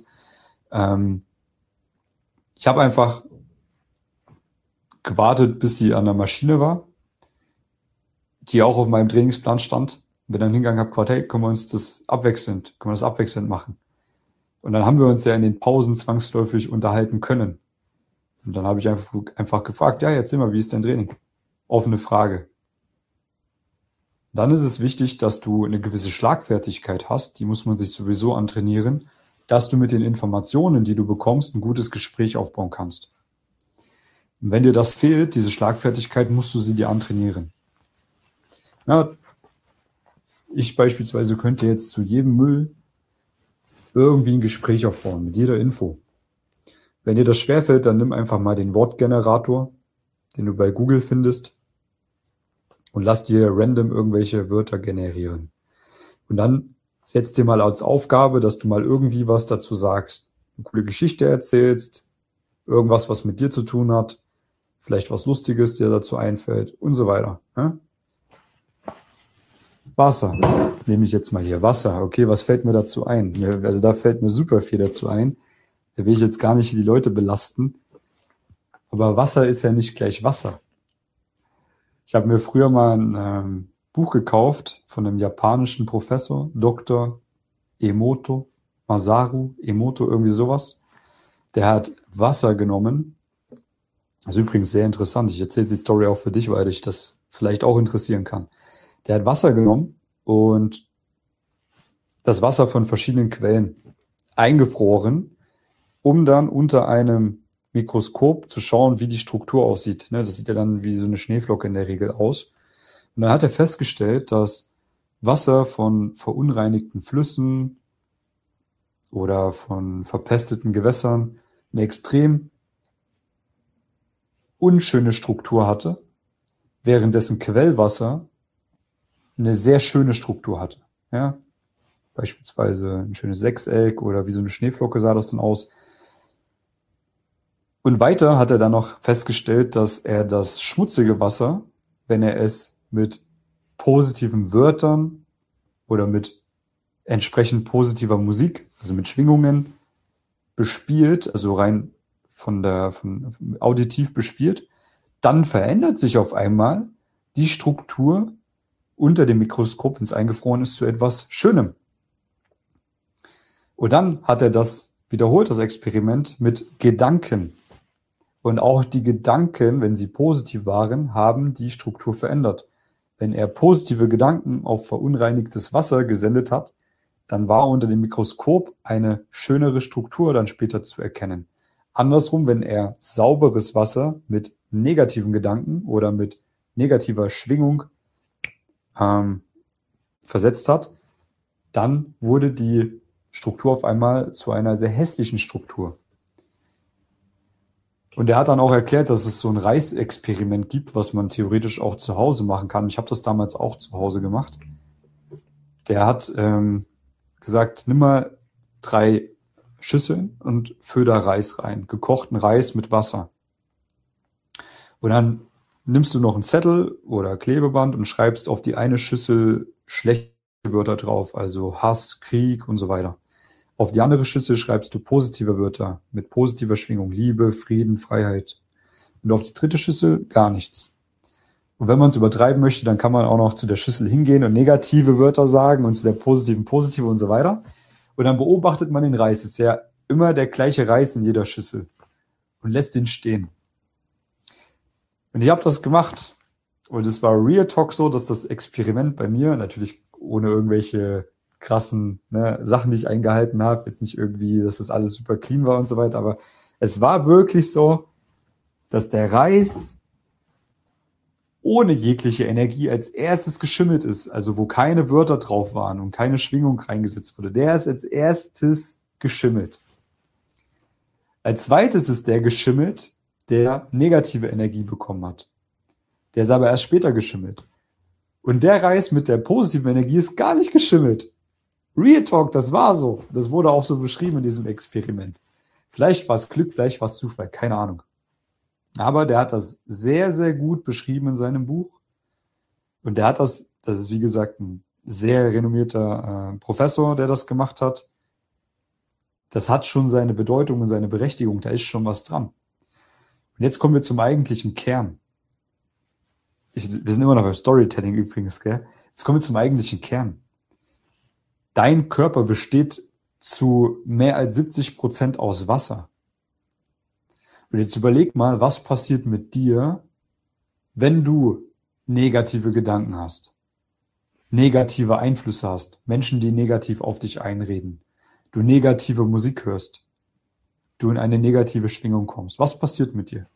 Ich habe einfach gewartet, bis sie an der Maschine war, die auch auf meinem Trainingsplan stand. Bin dann hingegangen, habe gefragt, hey, können wir das abwechselnd machen? Und dann haben wir uns ja in den Pausen zwangsläufig unterhalten können. Und dann habe ich einfach gefragt, ja, erzähl mal, wie ist dein Training? Offene Frage. Dann ist es wichtig, dass du eine gewisse Schlagfertigkeit hast, die muss man sich sowieso antrainieren, dass du mit den Informationen, die du bekommst, ein gutes Gespräch aufbauen kannst. Und wenn dir das fehlt, diese Schlagfertigkeit, musst du sie dir antrainieren. Ja, ich beispielsweise könnte jetzt zu jedem Müll irgendwie ein Gespräch aufbauen, mit jeder Info. Wenn dir das schwerfällt, dann nimm einfach mal den Wortgenerator, den du bei Google findest, und lass dir random irgendwelche Wörter generieren. Und dann Setz dir mal als Aufgabe, dass du mal irgendwie was dazu sagst. Eine coole Geschichte erzählst, irgendwas, was mit dir zu tun hat, vielleicht was Lustiges dir dazu einfällt und so weiter. Ja? Wasser. Nehme ich jetzt mal hier. Wasser. Okay, was fällt mir dazu ein? Also da fällt mir super viel dazu ein. Da will ich jetzt gar nicht die Leute belasten. Aber Wasser ist ja nicht gleich Wasser. Ich habe mir früher mal ein Buch gekauft von einem japanischen Professor, Dr. Emoto, Masaru Emoto, irgendwie sowas. Der hat Wasser genommen. Das ist übrigens sehr interessant. Ich erzähle die Story auch für dich, weil dich das vielleicht auch interessieren kann. Der hat Wasser genommen und das Wasser von verschiedenen Quellen eingefroren, um dann unter einem Mikroskop zu schauen, wie die Struktur aussieht. Das sieht ja dann wie so eine Schneeflocke in der Regel aus. Und dann hat er festgestellt, dass Wasser von verunreinigten Flüssen oder von verpesteten Gewässern eine extrem unschöne Struktur hatte, währenddessen Quellwasser eine sehr schöne Struktur hatte. Ja? Beispielsweise ein schönes Sechseck oder wie so eine Schneeflocke sah das dann aus. Und weiter hat er dann noch festgestellt, dass er das schmutzige Wasser, wenn er es mit positiven Wörtern oder mit entsprechend positiver Musik, also mit Schwingungen bespielt, also rein von auditiv bespielt, dann verändert sich auf einmal die Struktur unter dem Mikroskop, wenn es eingefroren ist, zu etwas Schönem. Und dann hat er das wiederholt, das Experiment, mit Gedanken. Und auch die Gedanken, wenn sie positiv waren, haben die Struktur verändert. Wenn er positive Gedanken auf verunreinigtes Wasser gesendet hat, dann war unter dem Mikroskop eine schönere Struktur dann später zu erkennen. Andersrum, wenn er sauberes Wasser mit negativen Gedanken oder mit negativer Schwingung versetzt hat, dann wurde die Struktur auf einmal zu einer sehr hässlichen Struktur. Und er hat dann auch erklärt, dass es so ein Reisexperiment gibt, was man theoretisch auch zu Hause machen kann. Ich habe das damals auch zu Hause gemacht. Der hat gesagt, nimm mal 3 Schüsseln und füll da Reis rein, gekochten Reis mit Wasser. Und dann nimmst du noch einen Zettel oder Klebeband und schreibst auf die eine Schüssel schlechte Wörter drauf, also Hass, Krieg und so weiter. Auf die andere Schüssel schreibst du positive Wörter mit positiver Schwingung, Liebe, Frieden, Freiheit. Und auf die dritte Schüssel gar nichts. Und wenn man es übertreiben möchte, dann kann man auch noch zu der Schüssel hingehen und negative Wörter sagen und zu der positiven positive und so weiter. Und dann beobachtet man den Reis. Es ist ja immer der gleiche Reis in jeder Schüssel und lässt ihn stehen. Und ich habe das gemacht. Und es war Real Talk so, dass das Experiment bei mir, natürlich ohne irgendwelche krassen Sachen, die ich eingehalten habe, jetzt nicht irgendwie, dass das alles super clean war und so weiter, aber es war wirklich so, dass der Reis ohne jegliche Energie als erstes geschimmelt ist, also wo keine Wörter drauf waren und keine Schwingung reingesetzt wurde. Der ist als erstes geschimmelt. Als zweites ist der geschimmelt, der negative Energie bekommen hat. Der ist aber erst später geschimmelt. Und der Reis mit der positiven Energie ist gar nicht geschimmelt. Real Talk, das war so. Das wurde auch so beschrieben in diesem Experiment. Vielleicht war es Glück, vielleicht war es Zufall, keine Ahnung. Aber der hat das sehr, sehr gut beschrieben in seinem Buch. Und der hat das ist wie gesagt ein sehr renommierter Professor, der das gemacht hat. Das hat schon seine Bedeutung und seine Berechtigung, da ist schon was dran. Und jetzt kommen wir zum eigentlichen Kern. Wir sind immer noch beim Storytelling übrigens, gell? Jetzt kommen wir zum eigentlichen Kern. Dein Körper besteht zu mehr als 70% aus Wasser. Und jetzt überleg mal, was passiert mit dir, wenn du negative Gedanken hast, negative Einflüsse hast, Menschen, die negativ auf dich einreden, du negative Musik hörst, du in eine negative Schwingung kommst. Was passiert mit dir?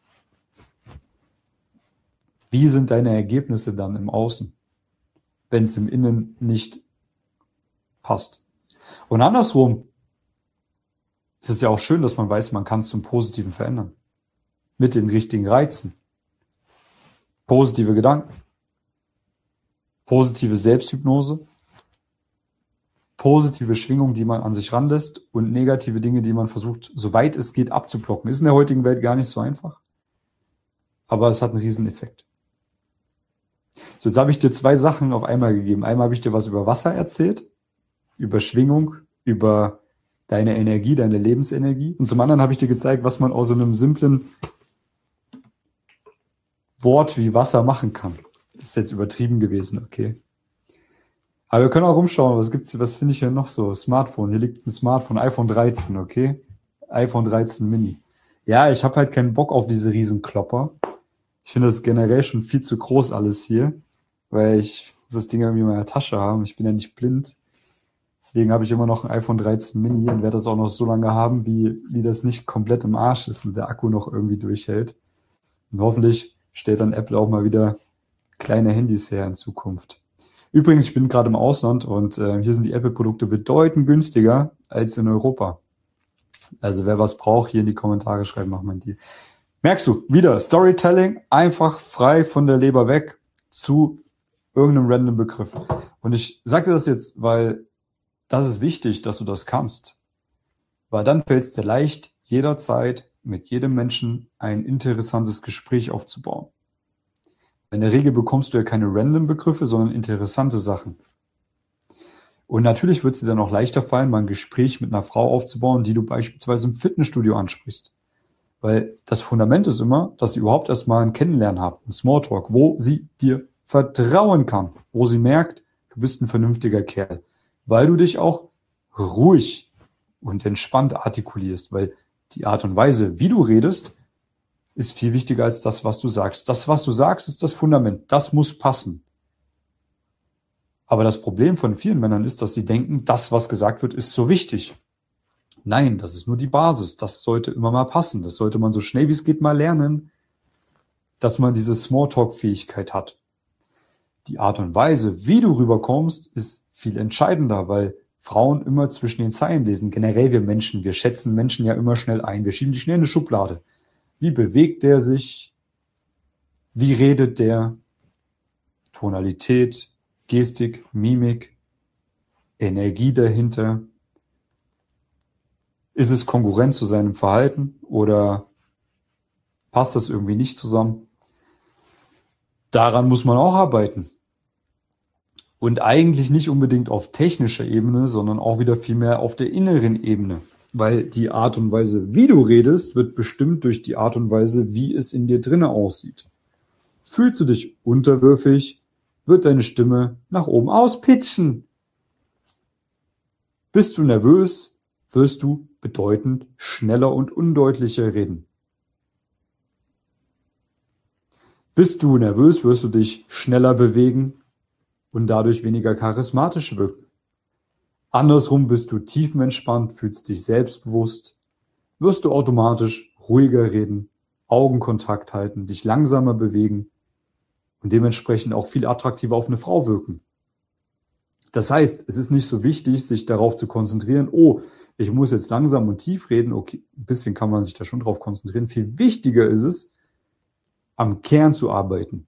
Wie sind deine Ergebnisse dann im Außen, wenn es im Innen nicht passt? Und andersrum ist es ja auch schön, dass man weiß, man kann es zum Positiven verändern. Mit den richtigen Reizen. Positive Gedanken. Positive Selbsthypnose. positive Schwingung, die man an sich ranlässt und negative Dinge, die man versucht, soweit es geht, abzublocken. Ist in der heutigen Welt gar nicht so einfach, aber es hat einen Rieseneffekt. So, jetzt habe ich dir 2 Sachen auf einmal gegeben. Einmal habe ich dir was über Wasser erzählt, über Schwingung, über deine Energie, deine Lebensenergie. Und zum anderen habe ich dir gezeigt, was man aus so einem simplen Wort wie Wasser machen kann. Das ist jetzt übertrieben gewesen, okay. Aber wir können auch rumschauen, was finde ich hier noch so? Smartphone, hier liegt ein Smartphone, iPhone 13, okay? iPhone 13 Mini. Ja, ich habe halt keinen Bock auf diese Riesenklopper. Ich finde das generell schon viel zu groß alles hier, weil ich muss das Ding irgendwie in meiner Tasche haben. Ich bin ja nicht blind. Deswegen habe ich immer noch ein iPhone 13 Mini und werde das auch noch so lange haben, wie das nicht komplett im Arsch ist und der Akku noch irgendwie durchhält. Und hoffentlich stellt dann Apple auch mal wieder kleine Handys her in Zukunft. Übrigens, ich bin gerade im Ausland und hier sind die Apple-Produkte bedeutend günstiger als in Europa. Also wer was braucht, hier in die Kommentare schreiben, machen wir die. Merkst du, wieder Storytelling, einfach frei von der Leber weg zu irgendeinem random Begriff. Und ich sage dir das jetzt, weil das ist wichtig, dass du das kannst. Weil dann fällt es dir leicht, jederzeit mit jedem Menschen ein interessantes Gespräch aufzubauen. In der Regel bekommst du ja keine random Begriffe, sondern interessante Sachen. Und natürlich wird es dir dann auch leichter fallen, mal ein Gespräch mit einer Frau aufzubauen, die du beispielsweise im Fitnessstudio ansprichst. Weil das Fundament ist immer, dass sie überhaupt erstmal ein Kennenlernen habt, ein Smalltalk, wo sie dir vertrauen kann, wo sie merkt, du bist ein vernünftiger Kerl. Weil du dich auch ruhig und entspannt artikulierst, weil die Art und Weise, wie du redest, ist viel wichtiger als das, was du sagst. Das, was du sagst, ist das Fundament. Das muss passen. Aber das Problem von vielen Männern ist, dass sie denken, das, was gesagt wird, ist so wichtig. Nein, das ist nur die Basis. Das sollte immer mal passen. Das sollte man so schnell wie es geht mal lernen, dass man diese Smalltalk-Fähigkeit hat. Die Art und Weise, wie du rüberkommst, ist viel entscheidender, weil Frauen immer zwischen den Zeilen lesen. Generell wir Menschen, wir schätzen Menschen ja immer schnell ein. Wir schieben die schnell in eine Schublade. Wie bewegt der sich? Wie redet der? Tonalität, Gestik, Mimik, Energie dahinter. Ist es konkurrent zu seinem Verhalten oder passt das irgendwie nicht zusammen? Daran muss man auch arbeiten. Und eigentlich nicht unbedingt auf technischer Ebene, sondern auch wieder viel mehr auf der inneren Ebene. Weil die Art und Weise, wie du redest, wird bestimmt durch die Art und Weise, wie es in dir drinnen aussieht. Fühlst du dich unterwürfig, wird deine Stimme nach oben auspitchen. Bist du nervös, wirst du bedeutend schneller und undeutlicher reden. Bist du nervös, wirst du dich schneller bewegen und dadurch weniger charismatisch wirken. Andersrum bist du tiefenentspannt, fühlst dich selbstbewusst, wirst du automatisch ruhiger reden, Augenkontakt halten, dich langsamer bewegen und dementsprechend auch viel attraktiver auf eine Frau wirken. Das heißt, es ist nicht so wichtig, sich darauf zu konzentrieren, oh, ich muss jetzt langsam und tief reden, okay, ein bisschen kann man sich da schon drauf konzentrieren. Viel wichtiger ist es, am Kern zu arbeiten.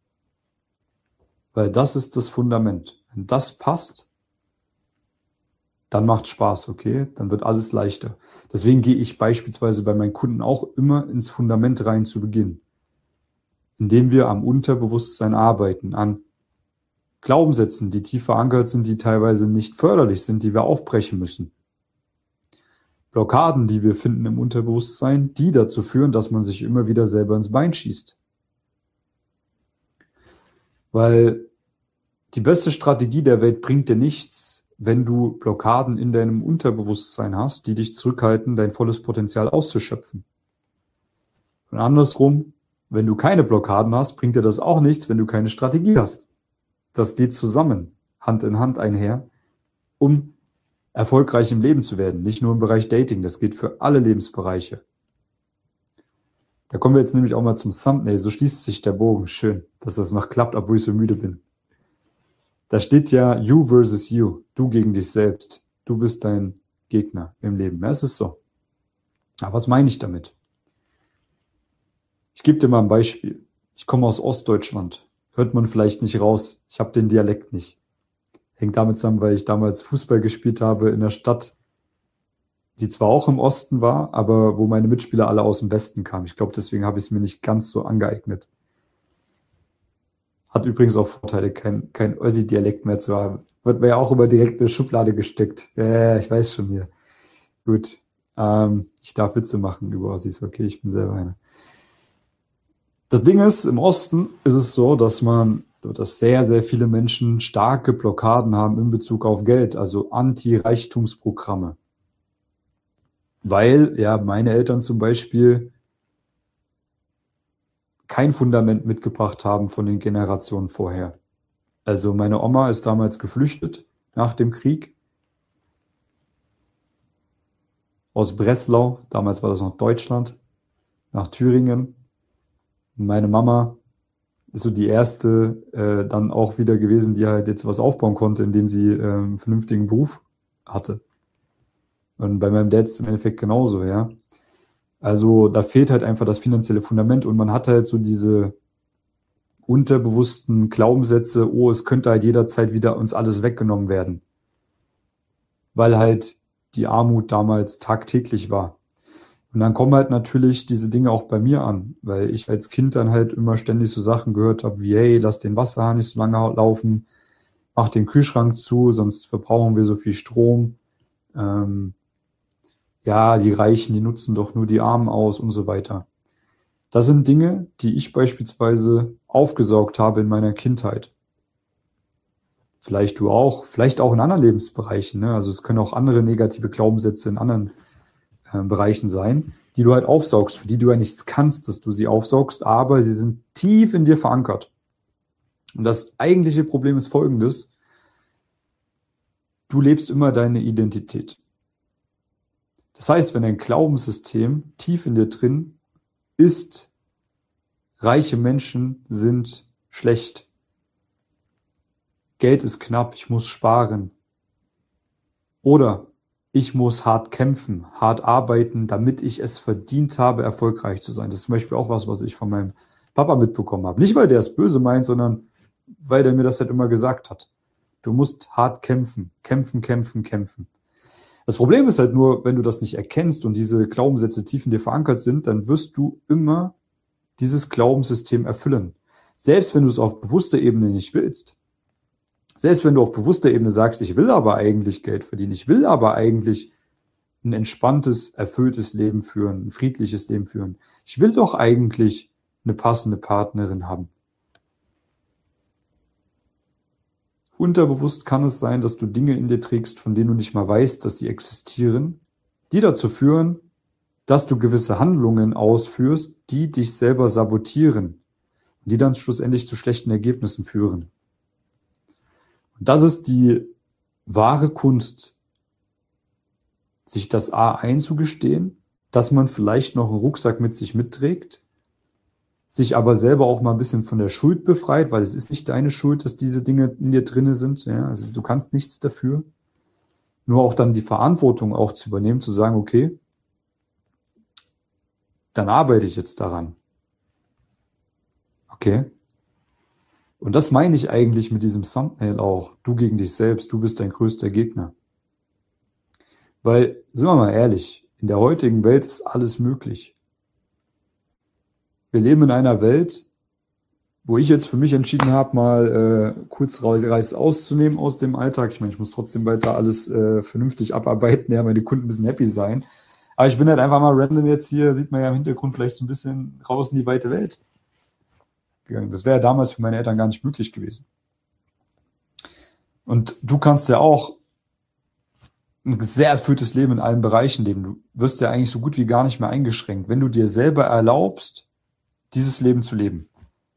Weil das ist das Fundament. Wenn das passt, dann macht Spaß, okay? Dann wird alles leichter. Deswegen gehe ich beispielsweise bei meinen Kunden auch immer ins Fundament rein zu Beginn. Indem wir am Unterbewusstsein arbeiten, an Glaubenssätzen, die tief verankert sind, die teilweise nicht förderlich sind, die wir aufbrechen müssen. Blockaden, die wir finden im Unterbewusstsein, die dazu führen, dass man sich immer wieder selber ins Bein schießt. Weil die beste Strategie der Welt bringt dir nichts, wenn du Blockaden in deinem Unterbewusstsein hast, die dich zurückhalten, dein volles Potenzial auszuschöpfen. Und andersrum, wenn du keine Blockaden hast, bringt dir das auch nichts, wenn du keine Strategie hast. Das geht zusammen, Hand in Hand einher, um erfolgreich im Leben zu werden. Nicht nur im Bereich Dating, das geht für alle Lebensbereiche. Da kommen wir jetzt nämlich auch mal zum Thumbnail. So schließt sich der Bogen. Schön, dass das noch klappt, obwohl ich so müde bin. Da steht ja you versus you. Du gegen dich selbst. Du bist dein Gegner im Leben. Ja, es ist so. Aber was meine ich damit? Ich gebe dir mal ein Beispiel. Ich komme aus Ostdeutschland. Hört man vielleicht nicht raus. Ich habe den Dialekt nicht. Hängt damit zusammen, weil ich damals Fußball gespielt habe in der Stadt, die zwar auch im Osten war, aber wo meine Mitspieler alle aus dem Westen kamen. Ich glaube, deswegen habe ich es mir nicht ganz so angeeignet. Hat übrigens auch Vorteile, kein Ossi-Dialekt mehr zu haben. Wird mir ja auch immer direkt in eine Schublade gesteckt. Ja, ich weiß schon hier. Gut. Ich darf Witze machen über Ossis. Okay, ich bin selber einer. Das Ding ist, im Osten ist es so, dass sehr, sehr viele Menschen starke Blockaden haben in Bezug auf Geld, also Anti-Reichtumsprogramme. Weil, ja, meine Eltern zum Beispiel kein Fundament mitgebracht haben von den Generationen vorher. Also meine Oma ist damals geflüchtet nach dem Krieg aus Breslau, damals war das noch Deutschland, nach Thüringen. Meine Mama ist so die erste dann auch wieder gewesen, die halt jetzt was aufbauen konnte, indem sie einen vernünftigen Beruf hatte. Und bei meinem Dad ist es im Endeffekt genauso, ja. Also da fehlt halt einfach das finanzielle Fundament und man hat halt so diese unterbewussten Glaubenssätze, oh, es könnte halt jederzeit wieder uns alles weggenommen werden. Weil halt die Armut damals tagtäglich war. Und dann kommen halt natürlich diese Dinge auch bei mir an, weil ich als Kind dann halt immer ständig so Sachen gehört habe wie, hey, lass den Wasserhahn nicht so lange laufen, mach den Kühlschrank zu, sonst verbrauchen wir so viel Strom. Ja, die Reichen, die nutzen doch nur die Armen aus und so weiter. Das sind Dinge, die ich beispielsweise aufgesaugt habe in meiner Kindheit. Vielleicht du auch, vielleicht auch in anderen Lebensbereichen, ne? Also es können auch andere negative Glaubenssätze in anderen Bereichen sein, die du halt aufsaugst, für die du ja nichts kannst, dass du sie aufsaugst, aber sie sind tief in dir verankert. Und das eigentliche Problem ist folgendes: Du lebst immer deine Identität. Das heißt, wenn dein Glaubenssystem tief in dir drin ist, reiche Menschen sind schlecht, Geld ist knapp, ich muss sparen, oder ich muss hart kämpfen, hart arbeiten, damit ich es verdient habe, erfolgreich zu sein. Das ist zum Beispiel auch was ich von meinem Papa mitbekommen habe. Nicht, weil der es böse meint, sondern weil der mir das halt immer gesagt hat. Du musst hart kämpfen, kämpfen, kämpfen, kämpfen. Das Problem ist halt nur, wenn du das nicht erkennst und diese Glaubenssätze tief in dir verankert sind, dann wirst du immer dieses Glaubenssystem erfüllen. Selbst wenn du es auf bewusster Ebene nicht willst. Selbst wenn du auf bewusster Ebene sagst, ich will aber eigentlich Geld verdienen, ich will aber eigentlich ein entspanntes, erfülltes Leben führen, ein friedliches Leben führen. Ich will doch eigentlich eine passende Partnerin haben. Unterbewusst kann es sein, dass du Dinge in dir trägst, von denen du nicht mal weißt, dass sie existieren, die dazu führen, dass du gewisse Handlungen ausführst, die dich selber sabotieren und die dann schlussendlich zu schlechten Ergebnissen führen. Und das ist die wahre Kunst, sich das A einzugestehen, dass man vielleicht noch einen Rucksack mit sich mitträgt, sich aber selber auch mal ein bisschen von der Schuld befreit, weil es ist nicht deine Schuld, dass diese Dinge in dir drinne sind. Ja? Also du kannst nichts dafür. Nur auch dann die Verantwortung auch zu übernehmen, zu sagen, okay, dann arbeite ich jetzt daran. Okay. Und das meine ich eigentlich mit diesem Thumbnail auch. Du gegen dich selbst, du bist dein größter Gegner. Weil, sind wir mal ehrlich, in der heutigen Welt ist alles möglich. Wir leben in einer Welt, wo ich jetzt für mich entschieden habe, mal kurz Reis auszunehmen aus dem Alltag. Ich meine, ich muss trotzdem weiter alles vernünftig abarbeiten, ja, meine Kunden müssen happy sein. Aber ich bin halt einfach mal random jetzt hier, sieht man ja im Hintergrund vielleicht so ein bisschen raus in die weite Welt gegangen. Das wäre ja damals für meine Eltern gar nicht möglich gewesen. Und du kannst ja auch ein sehr erfülltes Leben in allen Bereichen leben. Du wirst ja eigentlich so gut wie gar nicht mehr eingeschränkt, wenn du dir selber erlaubst, dieses Leben zu leben.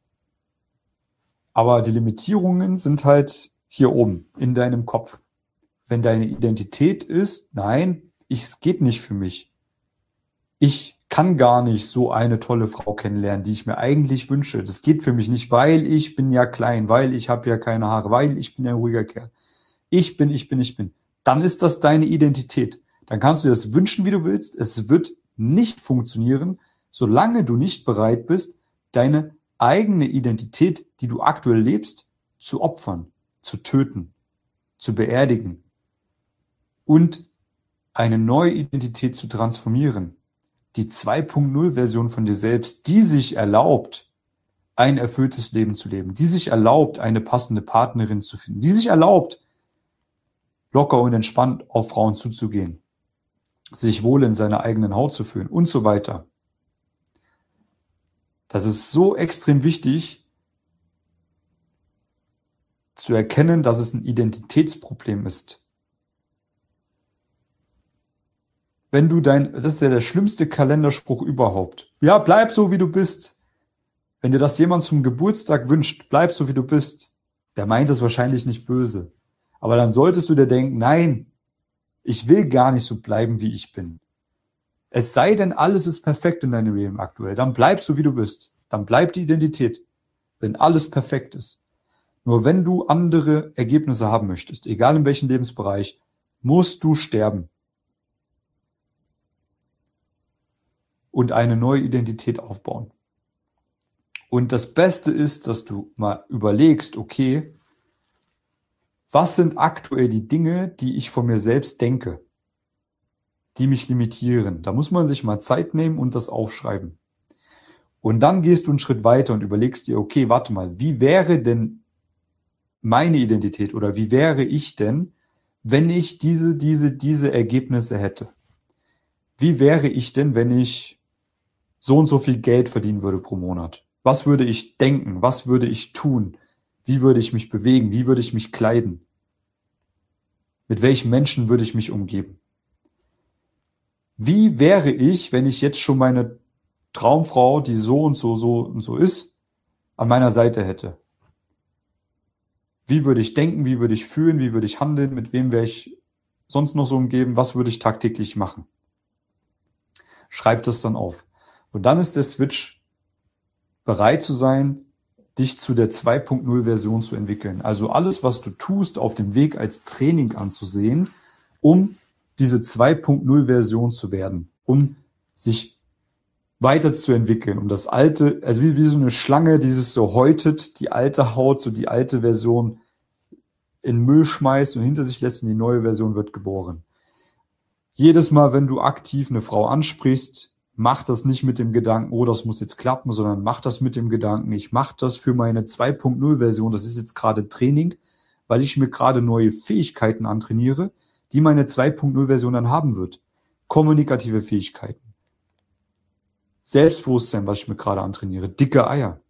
Aber die Limitierungen sind halt hier oben in deinem Kopf. Wenn deine Identität ist, nein, es geht nicht für mich. Ich kann gar nicht so eine tolle Frau kennenlernen, die ich mir eigentlich wünsche. Das geht für mich nicht, weil ich bin ja klein, weil ich habe ja keine Haare, weil ich bin ein ruhiger Kerl. Ich bin. Dann ist das deine Identität. Dann kannst du dir das wünschen, wie du willst. Es wird nicht funktionieren, solange du nicht bereit bist, deine eigene Identität, die du aktuell lebst, zu opfern, zu töten. zu beerdigen und eine neue Identität zu transformieren. Die 2.0-Version von dir selbst, die sich erlaubt, ein erfülltes Leben zu leben, die sich erlaubt, eine passende Partnerin zu finden, die sich erlaubt, locker und entspannt auf Frauen zuzugehen, sich wohl in seiner eigenen Haut zu fühlen und so weiter. Das ist so extrem wichtig, zu erkennen, dass es ein Identitätsproblem ist. Wenn du das ist ja der schlimmste Kalenderspruch überhaupt. Ja, bleib so, wie du bist. Wenn dir das jemand zum Geburtstag wünscht, bleib so, wie du bist, der meint es wahrscheinlich nicht böse. Aber dann solltest du dir denken, nein, ich will gar nicht so bleiben, wie ich bin. Es sei denn, alles ist perfekt in deinem Leben aktuell. Dann bleib so, wie du bist. Dann bleibt die Identität, wenn alles perfekt ist. Nur wenn du andere Ergebnisse haben möchtest, egal in welchem Lebensbereich, musst du sterben und eine neue Identität aufbauen. Und das Beste ist, dass du mal überlegst, okay, was sind aktuell die Dinge, die ich von mir selbst denke, die mich limitieren? Da muss man sich mal Zeit nehmen und das aufschreiben. Und dann gehst du einen Schritt weiter und überlegst dir, okay, warte mal, wie wäre denn meine Identität oder wie wäre ich denn, wenn ich diese Ergebnisse hätte? Wie wäre ich denn, wenn ich so und so viel Geld verdienen würde pro Monat? Was würde ich denken? Was würde ich tun? Wie würde ich mich bewegen? Wie würde ich mich kleiden? Mit welchen Menschen würde ich mich umgeben? Wie wäre ich, wenn ich jetzt schon meine Traumfrau, die so und so ist, an meiner Seite hätte? Wie würde ich denken? Wie würde ich fühlen? Wie würde ich handeln? Mit wem wäre ich sonst noch so umgeben? Was würde ich tagtäglich machen? Schreib das dann auf. Und dann ist der Switch bereit zu sein, dich zu der 2.0-Version zu entwickeln. Also alles, was du tust, auf dem Weg als Training anzusehen, um diese 2.0-Version zu werden, um sich weiterzuentwickeln, um das alte, also wie so eine Schlange, die sich so häutet, die alte Haut, so die alte Version in Müll schmeißt und hinter sich lässt und die neue Version wird geboren. Jedes Mal, wenn du aktiv eine Frau ansprichst, mach das nicht mit dem Gedanken, oh, das muss jetzt klappen, sondern mach das mit dem Gedanken, ich mache das für meine 2.0-Version, das ist jetzt gerade Training, weil ich mir gerade neue Fähigkeiten antrainiere, die meine 2.0-Version dann haben wird. Kommunikative Fähigkeiten. Selbstbewusstsein, was ich mir gerade antrainiere. Dicke Eier.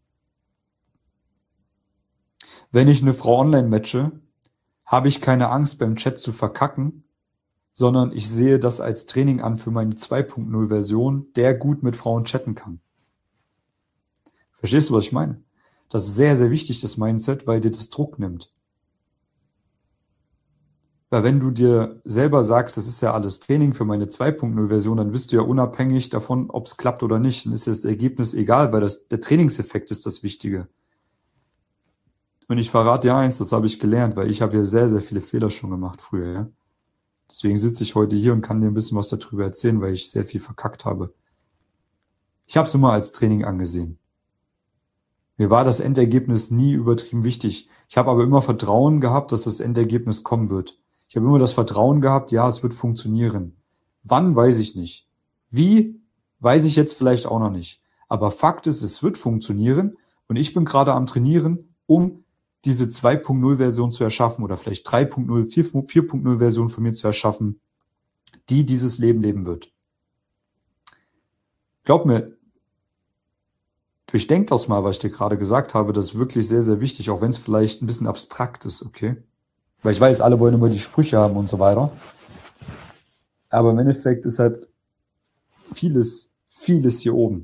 Wenn ich eine Frau online matche, habe ich keine Angst, beim Chat zu verkacken, sondern ich sehe das als Training an für meine 2.0-Version, der gut mit Frauen chatten kann. Verstehst du, was ich meine? Das ist sehr, sehr wichtig, das Mindset, weil dir das Druck nimmt. Weil wenn du dir selber sagst, das ist ja alles Training für meine 2.0-Version, dann bist du ja unabhängig davon, ob es klappt oder nicht. Dann ist das Ergebnis egal, weil der Trainingseffekt ist das Wichtige. Und ich verrate dir eins, das habe ich gelernt, weil ich habe ja sehr, sehr viele Fehler schon gemacht früher. Ja? Deswegen sitze ich heute hier und kann dir ein bisschen was darüber erzählen, weil ich sehr viel verkackt habe. Ich habe es immer als Training angesehen. Mir war das Endergebnis nie übertrieben wichtig. Ich habe aber immer Vertrauen gehabt, dass das Endergebnis kommen wird. Ich habe immer das Vertrauen gehabt, ja, es wird funktionieren. Wann, weiß ich nicht. Wie, weiß ich jetzt vielleicht auch noch nicht. Aber Fakt ist, es wird funktionieren und ich bin gerade am Trainieren, um diese 2.0-Version zu erschaffen oder vielleicht 3.0, 4.0-Version von mir zu erschaffen, die dieses Leben leben wird. Glaub mir, durchdenk das mal, was ich dir gerade gesagt habe, das ist wirklich sehr, sehr wichtig, auch wenn es vielleicht ein bisschen abstrakt ist, okay? Weil ich weiß, alle wollen immer die Sprüche haben und so weiter. Aber im Endeffekt ist halt vieles hier oben.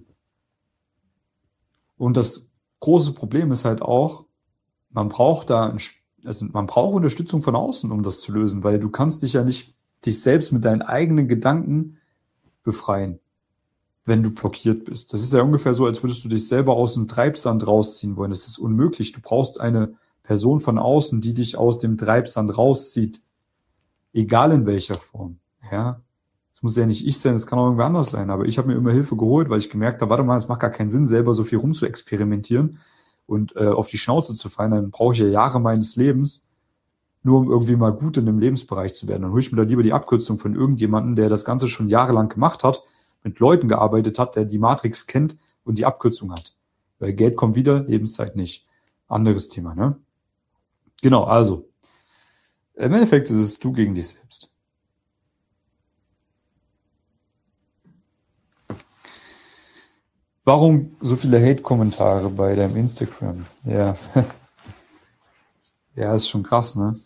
Und das große Problem ist halt auch, man braucht Unterstützung von außen, um das zu lösen, weil du kannst dich ja nicht dich selbst mit deinen eigenen Gedanken befreien, wenn du blockiert bist. Das ist ja ungefähr so, als würdest du dich selber aus dem Treibsand rausziehen wollen. Das ist unmöglich. Du brauchst eine Person von außen, die dich aus dem Treibsand rauszieht. Egal in welcher Form. Ja, das muss ja nicht ich sein, das kann auch irgendwer anders sein. Aber ich habe mir immer Hilfe geholt, weil ich gemerkt habe, warte mal, es macht gar keinen Sinn, selber so viel rumzuexperimentieren und auf die Schnauze zu fallen. Dann brauche ich ja Jahre meines Lebens nur um irgendwie mal gut in einem Lebensbereich zu werden. Dann hole ich mir da lieber die Abkürzung von irgendjemandem, der das Ganze schon jahrelang gemacht hat, mit Leuten gearbeitet hat, der die Matrix kennt und die Abkürzung hat. Weil Geld kommt wieder, Lebenszeit nicht. Anderes Thema, ne? Genau, also. Im Endeffekt ist es du gegen dich selbst. Warum so viele Hate-Kommentare bei deinem Instagram? Ja. Ja, ist schon krass, ne?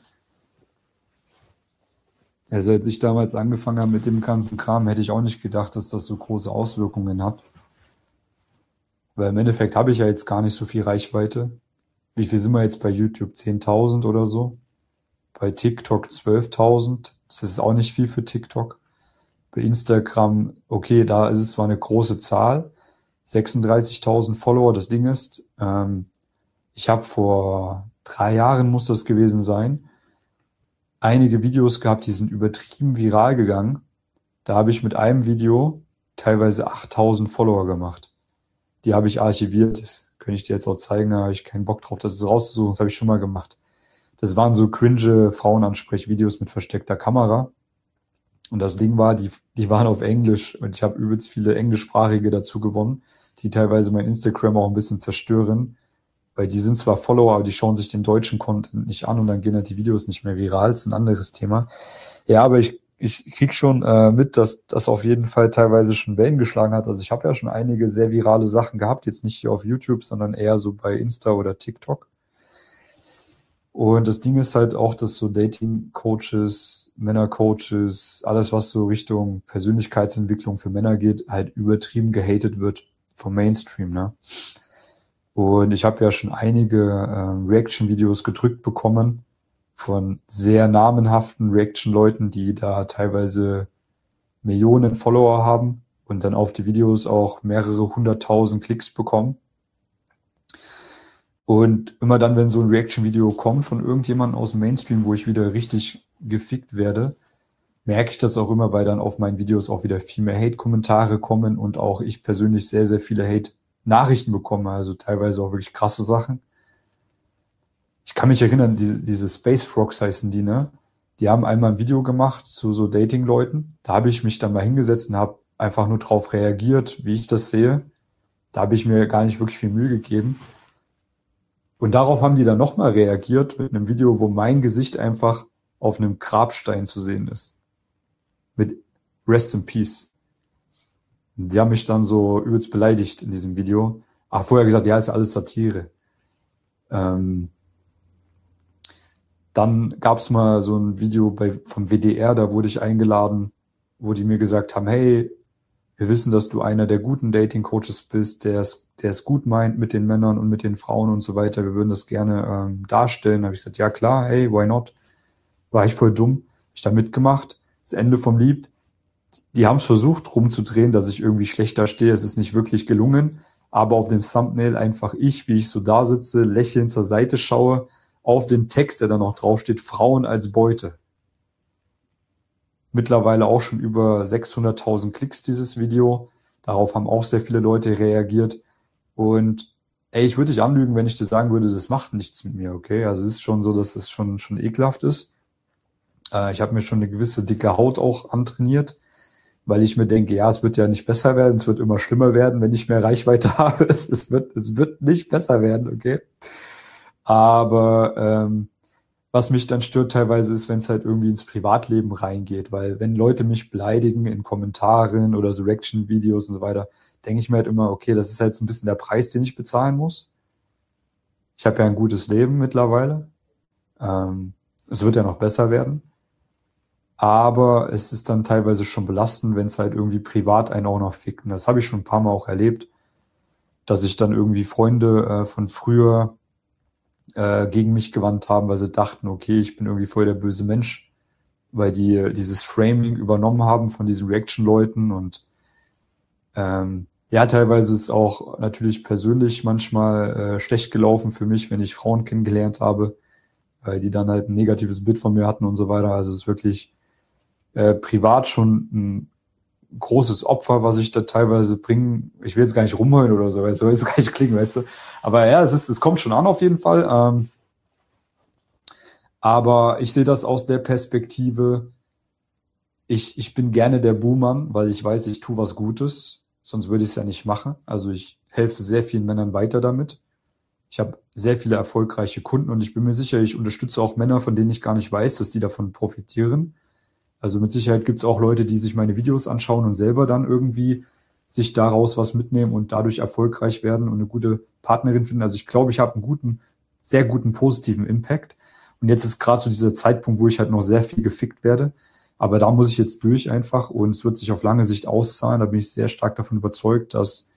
Also als ich damals angefangen habe mit dem ganzen Kram, hätte ich auch nicht gedacht, dass das so große Auswirkungen hat. Weil im Endeffekt habe ich ja jetzt gar nicht so viel Reichweite. Wie viel sind wir jetzt bei YouTube? 10.000 oder so? Bei TikTok 12.000. Das ist auch nicht viel für TikTok. Bei Instagram, okay, da ist es zwar eine große Zahl, 36.000 Follower. Das Ding ist, ich habe vor 3 Jahren, muss das gewesen sein, einige Videos gehabt, die sind übertrieben viral gegangen. Da habe ich mit einem Video teilweise 8.000 Follower gemacht. Die habe ich archiviert. Das könnte ich dir jetzt auch zeigen, da habe ich keinen Bock drauf, das ist rauszusuchen. Das habe ich schon mal gemacht. Das waren so cringe Frauenansprechvideos mit versteckter Kamera. Und das Ding war, die waren auf Englisch und ich habe übelst viele englischsprachige dazu gewonnen, die teilweise mein Instagram auch ein bisschen zerstören, weil die sind zwar Follower, aber die schauen sich den deutschen Content nicht an und dann gehen halt die Videos nicht mehr viral. Das ist ein anderes Thema. Ja, aber ich krieg schon mit, dass das auf jeden Fall teilweise schon Wellen geschlagen hat. Also ich habe ja schon einige sehr virale Sachen gehabt, jetzt nicht hier auf YouTube, sondern eher so bei Insta oder TikTok. Und das Ding ist halt auch, dass so Dating-Coaches, Männer-Coaches, alles was so Richtung Persönlichkeitsentwicklung für Männer geht, halt übertrieben gehatet wird vom Mainstream, ne? Und ich habe ja schon einige Reaction-Videos gedrückt bekommen von sehr namenhaften Reaction-Leuten, die da teilweise Millionen Follower haben und dann auf die Videos auch mehrere 100.000 Klicks bekommen. Und immer dann, wenn so ein Reaction-Video kommt von irgendjemandem aus dem Mainstream, wo ich wieder richtig gefickt werde, merke ich das auch immer, weil dann auf meinen Videos auch wieder viel mehr Hate-Kommentare kommen und auch ich persönlich sehr, sehr viele Hate-Nachrichten bekomme, also teilweise auch wirklich krasse Sachen. Ich kann mich erinnern, diese Space Frogs heißen die, ne? Die haben einmal ein Video gemacht zu so Dating-Leuten. Da habe ich mich dann mal hingesetzt und habe einfach nur drauf reagiert, wie ich das sehe. Da habe ich mir gar nicht wirklich viel Mühe gegeben. Und darauf haben die dann nochmal reagiert mit einem Video, wo mein Gesicht einfach auf einem Grabstein zu sehen ist. Mit Rest in Peace. Und die haben mich dann so übelst beleidigt in diesem Video. Aber vorher gesagt, ja, ist ja alles Satire. Dann gab's mal so ein Video vom WDR, da wurde ich eingeladen, wo die mir gesagt haben, hey, wir wissen, dass du einer der guten Dating-Coaches bist, der es gut meint mit den Männern und mit den Frauen und so weiter. Wir würden das gerne darstellen. Da habe ich gesagt, ja klar, hey, why not? War ich voll dumm. Hab ich da mitgemacht. Das Ende vom Lied. Die haben es versucht rumzudrehen, dass ich irgendwie schlecht da stehe. Es ist nicht wirklich gelungen. Aber auf dem Thumbnail einfach ich, wie ich so da sitze, lächelnd zur Seite schaue, auf den Text, der da noch draufsteht, Frauen als Beute. Mittlerweile auch schon über 600.000 Klicks dieses Video. Darauf haben auch sehr viele Leute reagiert. Und ey, ich würde dich anlügen, wenn ich dir sagen würde, das macht nichts mit mir, okay? Also es ist schon so, dass es schon ekelhaft ist. Ich habe mir schon eine gewisse dicke Haut auch antrainiert, weil ich mir denke, ja, es wird ja nicht besser werden, es wird immer schlimmer werden, wenn ich mehr Reichweite habe. Es wird nicht besser werden, okay? Aber was mich dann stört teilweise ist, wenn es halt irgendwie ins Privatleben reingeht, weil wenn Leute mich beleidigen in Kommentaren oder so Reaction-Videos und so weiter, denke ich mir halt immer, okay, das ist halt so ein bisschen der Preis, den ich bezahlen muss. Ich habe ja ein gutes Leben mittlerweile. Es wird ja noch besser werden. Aber es ist dann teilweise schon belastend, wenn es halt irgendwie privat einen auch noch fickt. Und das habe ich schon ein paar Mal auch erlebt, dass sich dann irgendwie Freunde von früher gegen mich gewandt haben, weil sie dachten, okay, ich bin irgendwie voll der böse Mensch, weil die dieses Framing übernommen haben von diesen Reaction-Leuten und ja, teilweise ist auch natürlich persönlich manchmal schlecht gelaufen für mich, wenn ich Frauen kennengelernt habe, weil die dann halt ein negatives Bild von mir hatten und so weiter. Also es ist wirklich privat schon ein großes Opfer, was ich da teilweise bringe. Ich will jetzt gar nicht rumheulen oder so, weißt du, jetzt gar nicht klingen, weißt du. Aber ja, es kommt schon an auf jeden Fall. Aber ich sehe das aus der Perspektive, ich bin gerne der Buhmann, weil ich weiß, ich tue was Gutes, sonst würde ich es ja nicht machen. Also ich helfe sehr vielen Männern weiter damit. Ich habe sehr viele erfolgreiche Kunden und ich bin mir sicher, ich unterstütze auch Männer, von denen ich gar nicht weiß, dass die davon profitieren. Also mit Sicherheit gibt es auch Leute, die sich meine Videos anschauen und selber dann irgendwie sich daraus was mitnehmen und dadurch erfolgreich werden und eine gute Partnerin finden. Also ich glaube, ich habe einen guten, sehr guten positiven Impact. Und jetzt ist gerade so dieser Zeitpunkt, wo ich halt noch sehr viel gefickt werde. Aber da muss ich jetzt durch einfach und es wird sich auf lange Sicht auszahlen. Da bin ich sehr stark davon überzeugt, dass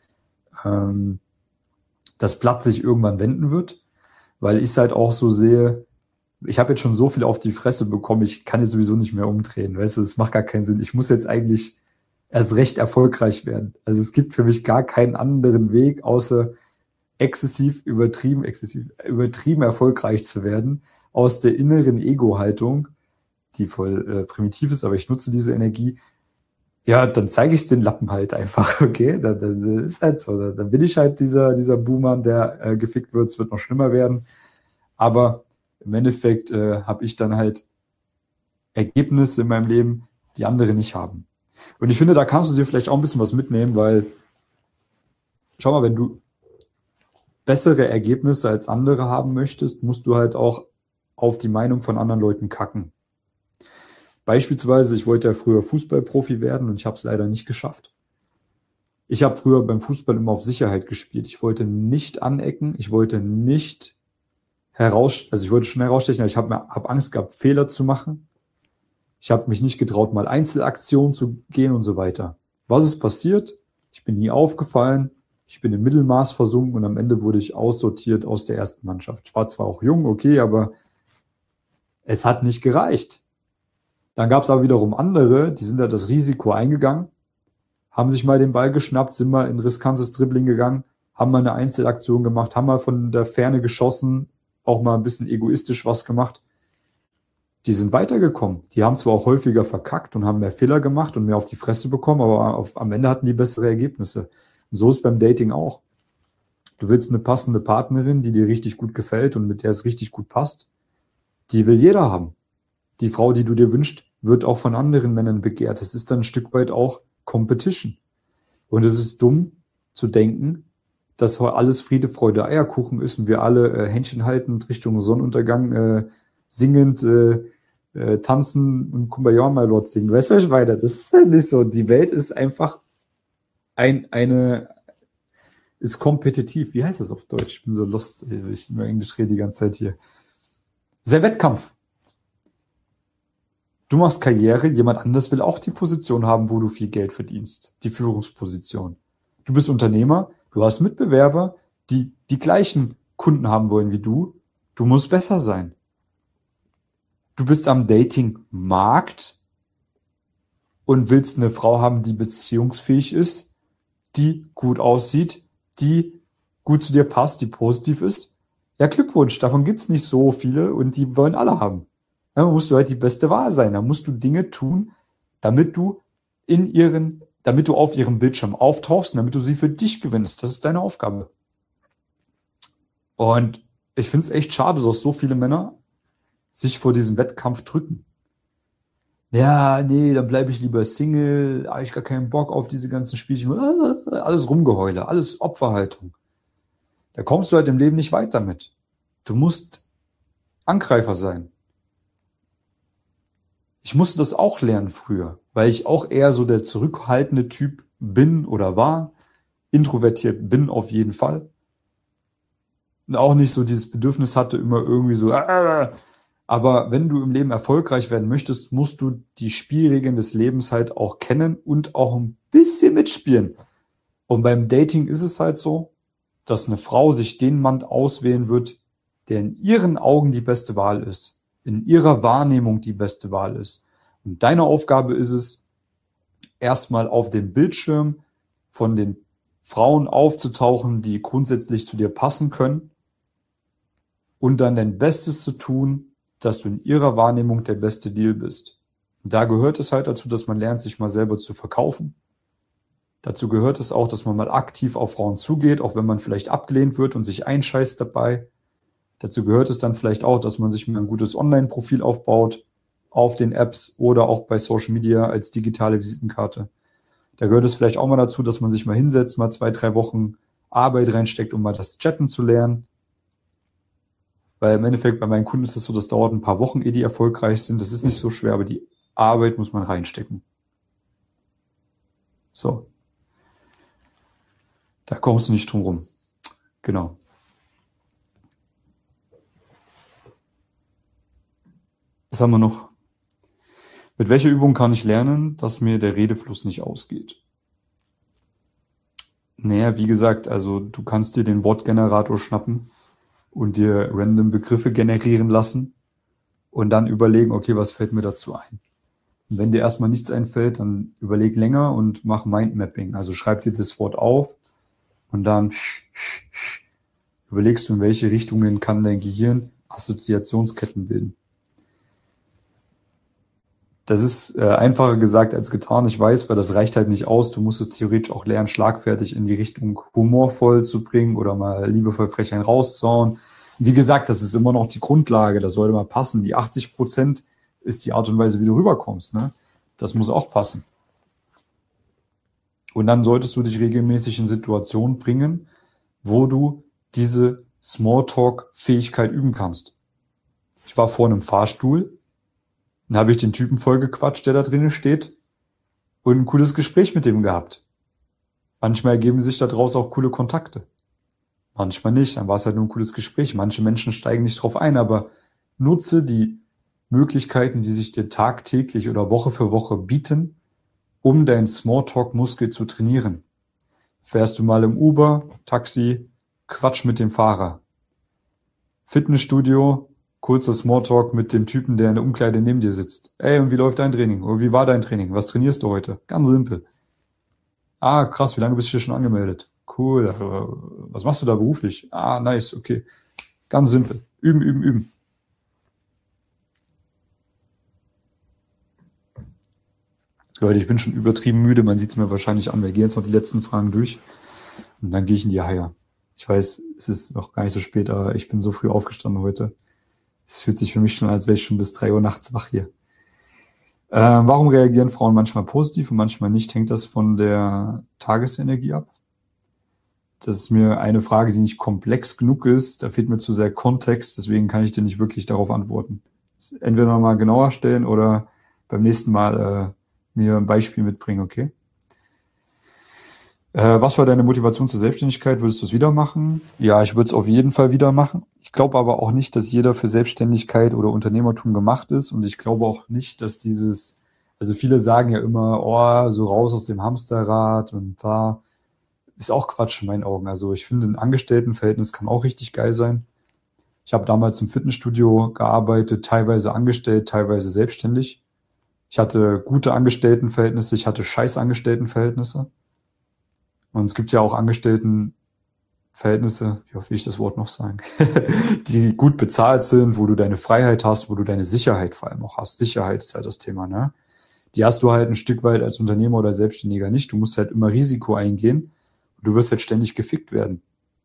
das Blatt sich irgendwann wenden wird, weil ich es halt auch so sehe, ich habe jetzt schon so viel auf die Fresse bekommen, ich kann jetzt sowieso nicht mehr umdrehen, weißt du, es macht gar keinen Sinn. Ich muss jetzt eigentlich erst recht erfolgreich werden. Also es gibt für mich gar keinen anderen Weg, außer übertrieben erfolgreich zu werden, aus der inneren Ego-Haltung, die voll primitiv ist, aber ich nutze diese Energie. Ja, dann zeige ich den Lappen halt einfach, okay? Dann ist halt so. Dann bin ich halt dieser Buhmann, der gefickt wird. Es wird noch schlimmer werden. Aber im Endeffekt habe ich dann halt Ergebnisse in meinem Leben, die andere nicht haben. Und ich finde, da kannst du dir vielleicht auch ein bisschen was mitnehmen, weil, schau mal, wenn du bessere Ergebnisse als andere haben möchtest, musst du halt auch auf die Meinung von anderen Leuten kacken. Beispielsweise, ich wollte ja früher Fußballprofi werden und ich habe es leider nicht geschafft. Ich habe früher beim Fußball immer auf Sicherheit gespielt. Ich wollte nicht anecken, ich wollte nicht ich wollte schon herausstechen, aber ich hab Angst gehabt, Fehler zu machen. Ich habe mich nicht getraut, mal Einzelaktionen zu gehen und so weiter. Was ist passiert? Ich bin nie aufgefallen, ich bin im Mittelmaß versunken und am Ende wurde ich aussortiert aus der ersten Mannschaft. Ich war zwar auch jung, okay, aber es hat nicht gereicht. Dann gab es aber wiederum andere, die sind da das Risiko eingegangen, haben sich mal den Ball geschnappt, sind mal in riskantes Dribbling gegangen, haben mal eine Einzelaktion gemacht, haben mal von der Ferne geschossen, auch mal ein bisschen egoistisch was gemacht. Die sind weitergekommen. Die haben zwar auch häufiger verkackt und haben mehr Fehler gemacht und mehr auf die Fresse bekommen, aber am Ende hatten die bessere Ergebnisse. Und so ist beim Dating auch. Du willst eine passende Partnerin, die dir richtig gut gefällt und mit der es richtig gut passt. Die will jeder haben. Die Frau, die du dir wünschst, wird auch von anderen Männern begehrt. Es ist dann ein Stück weit auch Competition. Und es ist dumm zu denken, dass alles Friede, Freude, Eierkuchen ist und wir alle Händchen haltend Richtung Sonnenuntergang singend tanzen und Kumbaya My Lord singen. Weißt du, was ich meine? Das ist halt nicht so. Die Welt ist einfach ist kompetitiv. Wie heißt das auf Deutsch? Ich bin so lost. Ich nur Englisch rede die ganze Zeit hier. Das ist ein Wettkampf. Du machst Karriere, jemand anderes will auch die Position haben, wo du viel Geld verdienst. Die Führungsposition. Du bist Unternehmer, du hast Mitbewerber, die die gleichen Kunden haben wollen wie du. Du musst besser sein. Du bist am Dating-Markt und willst eine Frau haben, die beziehungsfähig ist, die gut aussieht, die gut zu dir passt, die positiv ist. Ja, Glückwunsch, davon gibt's nicht so viele und die wollen alle haben. Dann musst du halt die beste Wahl sein. Dann musst du Dinge tun, damit du auf ihrem Bildschirm auftauchst und damit du sie für dich gewinnst. Das ist deine Aufgabe. Und ich finde es echt schade, dass so viele Männer sich vor diesem Wettkampf drücken. Ja, nee, dann bleibe ich lieber Single, habe ich gar keinen Bock auf diese ganzen Spielchen. Alles Rumgeheule, alles Opferhaltung. Da kommst du halt im Leben nicht weit damit. Du musst Angreifer sein. Ich musste das auch lernen früher, weil ich auch eher so der zurückhaltende Typ bin oder war. Introvertiert bin auf jeden Fall. Und auch nicht so dieses Bedürfnis hatte, immer irgendwie so. Aber wenn du im Leben erfolgreich werden möchtest, musst du die Spielregeln des Lebens halt auch kennen und auch ein bisschen mitspielen. Und beim Dating ist es halt so, dass eine Frau sich den Mann auswählen wird, der in ihren Augen die beste Wahl ist. In ihrer Wahrnehmung die beste Wahl ist. Und deine Aufgabe ist es, erstmal auf dem Bildschirm von den Frauen aufzutauchen, die grundsätzlich zu dir passen können und dann dein Bestes zu tun, dass du in ihrer Wahrnehmung der beste Deal bist. Und da gehört es halt dazu, dass man lernt, sich mal selber zu verkaufen. Dazu gehört es auch, dass man mal aktiv auf Frauen zugeht, auch wenn man vielleicht abgelehnt wird und sich einscheißt dabei. Dazu gehört es dann vielleicht auch, dass man sich mal ein gutes Online-Profil aufbaut, auf den Apps oder auch bei Social Media als digitale Visitenkarte. Da gehört es vielleicht auch mal dazu, dass man sich mal hinsetzt, mal 2-3 Wochen Arbeit reinsteckt, um mal das Chatten zu lernen. Weil im Endeffekt bei meinen Kunden ist es so, das dauert ein paar Wochen, ehe die erfolgreich sind. Das ist nicht so schwer, aber die Arbeit muss man reinstecken. So. Da kommst du nicht drum rum. Genau. Was haben wir noch? Mit welcher Übung kann ich lernen, dass mir der Redefluss nicht ausgeht? Naja, wie gesagt, also du kannst dir den Wortgenerator schnappen und dir random Begriffe generieren lassen und dann überlegen, okay, was fällt mir dazu ein? Und wenn dir erstmal nichts einfällt, dann überleg länger und mach Mindmapping. Also schreib dir das Wort auf und dann überlegst du, in welche Richtungen kann dein Gehirn Assoziationsketten bilden. Das ist einfacher gesagt als getan, ich weiß, weil das reicht halt nicht aus. Du musst es theoretisch auch lernen, schlagfertig in die Richtung humorvoll zu bringen oder mal liebevoll frech einen rauszuhauen. Wie gesagt, das ist immer noch die Grundlage, das sollte mal passen. Die 80% ist die Art und Weise, wie du rüberkommst, ne? Das muss auch passen. Und dann solltest du dich regelmäßig in Situationen bringen, wo du diese Smalltalk-Fähigkeit üben kannst. Ich war vor einem Fahrstuhl, dann habe ich den Typen vollgequatscht, der da drinnen steht, und ein cooles Gespräch mit dem gehabt. Manchmal ergeben sich daraus auch coole Kontakte. Manchmal nicht, dann war es halt nur ein cooles Gespräch. Manche Menschen steigen nicht drauf ein, aber nutze die Möglichkeiten, die sich dir tagtäglich oder Woche für Woche bieten, um deinen Smalltalk-Muskel zu trainieren. Fährst du mal im Uber, Taxi, quatsch mit dem Fahrer. Fitnessstudio, kurzer Smalltalk mit dem Typen, der in der Umkleide neben dir sitzt. Ey, und wie läuft dein Training? Oder wie war dein Training? Was trainierst du heute? Ganz simpel. Ah, krass, wie lange bist du hier schon angemeldet? Cool. Was machst du da beruflich? Ah, nice, okay. Ganz simpel. Üben, üben, üben. Leute, ich bin schon übertrieben müde. Man sieht es mir wahrscheinlich an. Wir gehen jetzt noch die letzten Fragen durch. Und dann gehe ich in die Haie. Ich weiß, es ist noch gar nicht so spät, aber ich bin so früh aufgestanden heute. Es fühlt sich für mich schon an, als wäre ich schon bis 3 Uhr nachts wach hier. Warum reagieren Frauen manchmal positiv und manchmal nicht? Hängt das von der Tagesenergie ab? Das ist mir eine Frage, die nicht komplex genug ist. Da fehlt mir zu sehr Kontext, deswegen kann ich dir nicht wirklich darauf antworten. Entweder nochmal genauer stellen oder beim nächsten Mal mir ein Beispiel mitbringen, okay? Was war deine Motivation zur Selbstständigkeit? Würdest du es wieder machen? Ja, ich würde es auf jeden Fall wieder machen. Ich glaube aber auch nicht, dass jeder für Selbstständigkeit oder Unternehmertum gemacht ist. Und ich glaube auch nicht, dass also viele sagen ja immer, oh, so raus aus dem Hamsterrad und da ist auch Quatsch in meinen Augen. Also ich finde, ein Angestelltenverhältnis kann auch richtig geil sein. Ich habe damals im Fitnessstudio gearbeitet, teilweise angestellt, teilweise selbstständig. Ich hatte gute Angestelltenverhältnisse, ich hatte scheiß Angestelltenverhältnisse. Und es gibt ja auch Angestelltenverhältnisse, wie oft will ich das Wort noch sagen, die gut bezahlt sind, wo du deine Freiheit hast, wo du deine Sicherheit vor allem auch hast. Sicherheit ist halt das Thema, ne? Die hast du halt ein Stück weit als Unternehmer oder Selbstständiger nicht. Du musst halt immer Risiko eingehen und du wirst halt ständig gefickt werden.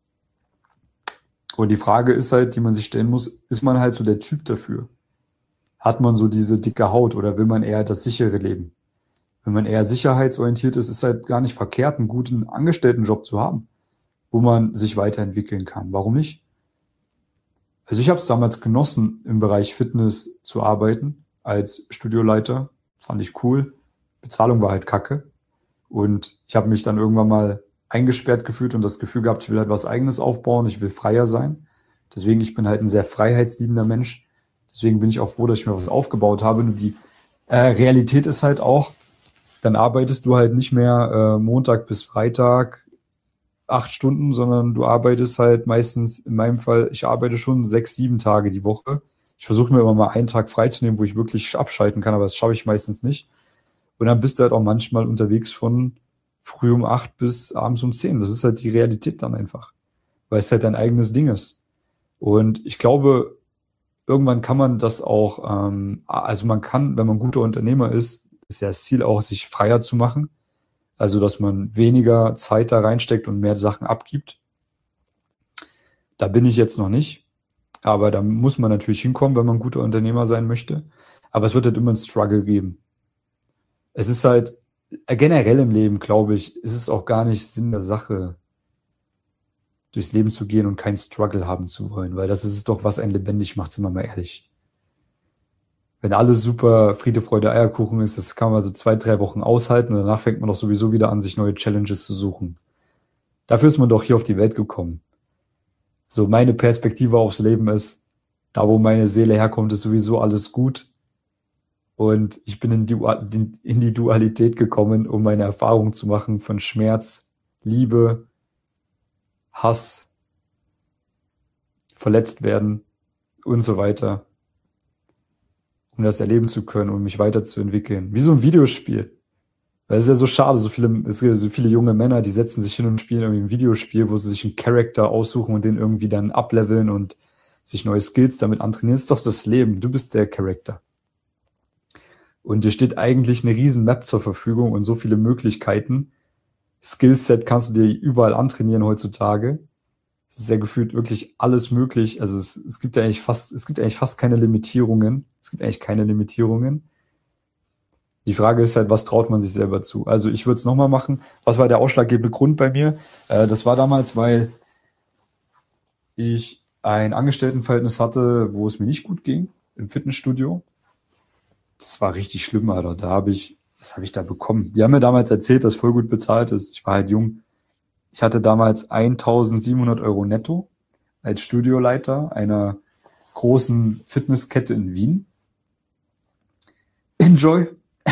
Und die Frage ist halt, die man sich stellen muss, ist man halt so der Typ dafür? Hat man so diese dicke Haut oder will man eher das sichere Leben? Wenn man eher sicherheitsorientiert ist, ist halt gar nicht verkehrt, einen guten Angestelltenjob zu haben, wo man sich weiterentwickeln kann. Warum nicht? Also ich habe es damals genossen, im Bereich Fitness zu arbeiten, als Studioleiter. Fand ich cool. Bezahlung war halt kacke. Und ich habe mich dann irgendwann mal eingesperrt gefühlt und das Gefühl gehabt, ich will halt was Eigenes aufbauen, ich will freier sein. Deswegen, ich bin halt ein sehr freiheitsliebender Mensch. Deswegen bin ich auch froh, dass ich mir was aufgebaut habe. Nur die Realität ist halt auch, dann arbeitest du halt nicht mehr Montag bis Freitag 8 Stunden, sondern du arbeitest halt meistens, in meinem Fall, ich arbeite schon 6, 7 Tage die Woche. Ich versuche mir immer mal einen Tag freizunehmen, wo ich wirklich abschalten kann, aber das schaffe ich meistens nicht. Und dann bist du halt auch manchmal unterwegs von früh um 8 bis abends um 10. Das ist halt die Realität dann einfach, weil es halt dein eigenes Ding ist. Und ich glaube, irgendwann kann man das auch, also man kann, wenn man ein guter Unternehmer ist ja das Ziel auch, sich freier zu machen. Also, dass man weniger Zeit da reinsteckt und mehr Sachen abgibt. Da bin ich jetzt noch nicht. Aber da muss man natürlich hinkommen, wenn man ein guter Unternehmer sein möchte. Aber es wird halt immer einen Struggle geben. Es ist halt generell im Leben, glaube ich, ist es auch gar nicht Sinn der Sache, durchs Leben zu gehen und keinen Struggle haben zu wollen, weil das ist es doch, was einen lebendig macht, sind wir mal ehrlich. Wenn alles super Friede, Freude, Eierkuchen ist, das kann man so 2, 3 Wochen aushalten und danach fängt man doch sowieso wieder an, sich neue Challenges zu suchen. Dafür ist man doch hier auf die Welt gekommen. So meine Perspektive aufs Leben ist, da wo meine Seele herkommt, ist sowieso alles gut. Und ich bin in die Dualität gekommen, um meine Erfahrung zu machen von Schmerz, Liebe, Hass, verletzt werden und so weiter, um das erleben zu können, um mich weiterzuentwickeln. Wie so ein Videospiel. Weil es ist ja so schade, es gibt so viele junge Männer, die setzen sich hin und spielen irgendwie ein Videospiel, wo sie sich einen Charakter aussuchen und den irgendwie dann upleveln und sich neue Skills damit antrainieren. Das ist doch das Leben. Du bist der Charakter. Und dir steht eigentlich eine riesen Map zur Verfügung und so viele Möglichkeiten. Skillset kannst du dir überall antrainieren heutzutage. Es ist ja gefühlt wirklich alles möglich. Also es gibt eigentlich fast keine Limitierungen. Es gibt eigentlich keine Limitierungen. Die Frage ist halt, was traut man sich selber zu? Also ich würde es nochmal machen. Was war der ausschlaggebende Grund bei mir? Das war damals, weil ich ein Angestelltenverhältnis hatte, wo es mir nicht gut ging im Fitnessstudio. Das war richtig schlimm, Alter. Was habe ich da bekommen? Die haben mir damals erzählt, dass voll gut bezahlt ist. Ich war halt jung. Ich hatte damals 1.700 Euro netto als Studioleiter einer großen Fitnesskette in Wien. Enjoy.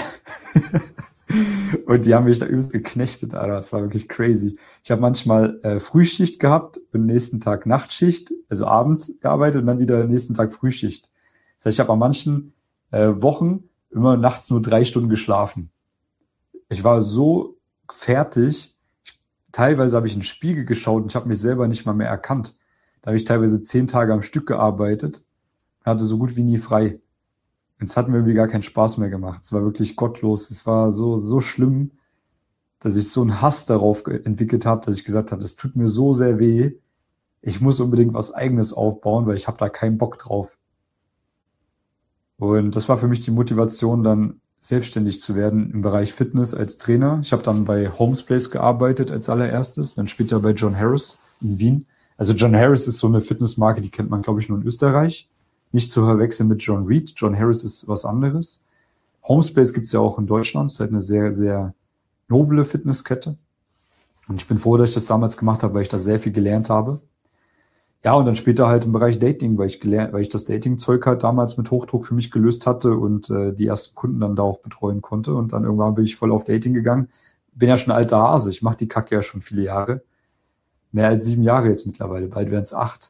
Und die haben mich da übelst geknechtet, Alter. Das war wirklich crazy. Ich habe manchmal Frühschicht gehabt und nächsten Tag Nachtschicht, also abends gearbeitet und dann wieder nächsten Tag Frühschicht. Das heißt, ich habe an manchen Wochen immer nachts nur 3 Stunden geschlafen. Ich war so fertig. Teilweise habe ich in den Spiegel geschaut und ich habe mich selber nicht mal mehr erkannt. Da habe ich teilweise 10 Tage am Stück gearbeitet und hatte so gut wie nie frei. Es hat mir irgendwie gar keinen Spaß mehr gemacht. Es war wirklich gottlos. Es war so schlimm, dass ich so einen Hass darauf entwickelt habe, dass ich gesagt habe, das tut mir so sehr weh. Ich muss unbedingt was Eigenes aufbauen, weil ich habe da keinen Bock drauf. Und das war für mich die Motivation, dann selbstständig zu werden im Bereich Fitness als Trainer. Ich habe dann bei Homes Place gearbeitet als allererstes, dann später bei John Harris in Wien. Also John Harris ist so eine Fitnessmarke, die kennt man, glaube ich, nur in Österreich. Nicht zu verwechseln mit John Reed. John Harris ist was anderes. Homespace gibt's ja auch in Deutschland. Das ist halt eine sehr, sehr noble Fitnesskette. Und ich bin froh, dass ich das damals gemacht habe, weil ich da sehr viel gelernt habe. Ja, und dann später halt im Bereich Dating, weil ich das Dating-Zeug halt damals mit Hochdruck für mich gelöst hatte und die ersten Kunden dann da auch betreuen konnte. Und dann irgendwann bin ich voll auf Dating gegangen. Bin ja schon ein alter Hase. Ich mache die Kacke ja schon viele Jahre. Mehr als 7 Jahre jetzt mittlerweile. Bald wären es 8.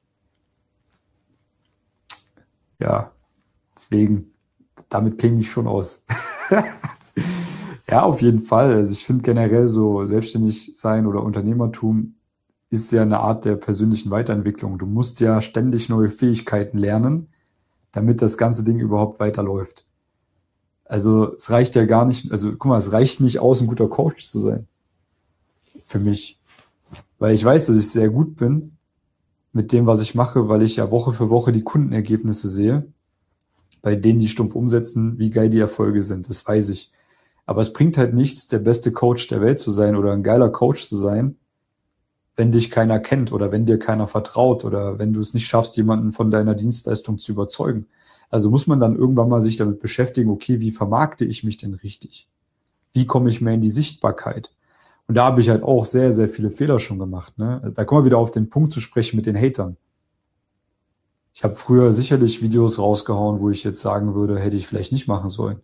Ja, deswegen, damit kenne ich mich schon aus. Ja, auf jeden Fall. Also ich finde generell so selbstständig sein oder Unternehmertum ist ja eine Art der persönlichen Weiterentwicklung. Du musst ja ständig neue Fähigkeiten lernen, damit das ganze Ding überhaupt weiterläuft. Also es reicht ja gar nicht, also guck mal, es reicht nicht aus, ein guter Coach zu sein. Für mich. Weil ich weiß, dass ich sehr gut bin mit dem, was ich mache, weil ich ja Woche für Woche die Kundenergebnisse sehe, bei denen die stumpf umsetzen, wie geil die Erfolge sind. Das weiß ich. Aber es bringt halt nichts, der beste Coach der Welt zu sein oder ein geiler Coach zu sein, wenn dich keiner kennt oder wenn dir keiner vertraut oder wenn du es nicht schaffst, jemanden von deiner Dienstleistung zu überzeugen. Also muss man dann irgendwann mal sich damit beschäftigen, okay, wie vermarkte ich mich denn richtig? Wie komme ich mehr in die Sichtbarkeit? Und da habe ich halt auch sehr, sehr viele Fehler schon gemacht. Ne? Da kommen wir wieder auf den Punkt zu sprechen mit den Hatern. Ich habe früher sicherlich Videos rausgehauen, wo ich jetzt sagen würde, hätte ich vielleicht nicht machen sollen.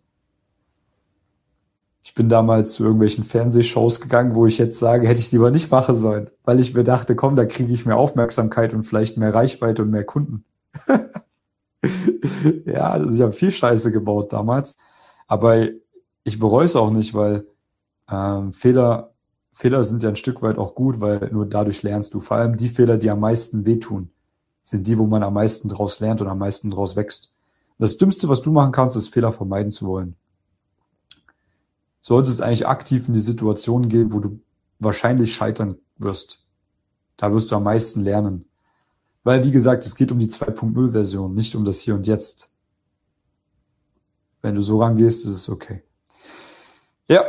Ich bin damals zu irgendwelchen Fernsehshows gegangen, wo ich jetzt sage, hätte ich lieber nicht machen sollen, weil ich mir dachte, komm, da kriege ich mehr Aufmerksamkeit und vielleicht mehr Reichweite und mehr Kunden. Ja, also ich habe viel Scheiße gebaut damals, aber ich bereue es auch nicht, weil Fehler sind ja ein Stück weit auch gut, weil nur dadurch lernst du. Vor allem die Fehler, die am meisten wehtun, sind die, wo man am meisten draus lernt und am meisten draus wächst. Das Dümmste, was du machen kannst, ist Fehler vermeiden zu wollen. Solltest eigentlich aktiv in die Situation gehen, wo du wahrscheinlich scheitern wirst. Da wirst du am meisten lernen. Weil, wie gesagt, es geht um die 2.0-Version, nicht um das Hier und Jetzt. Wenn du so rangehst, ist es okay. Ja.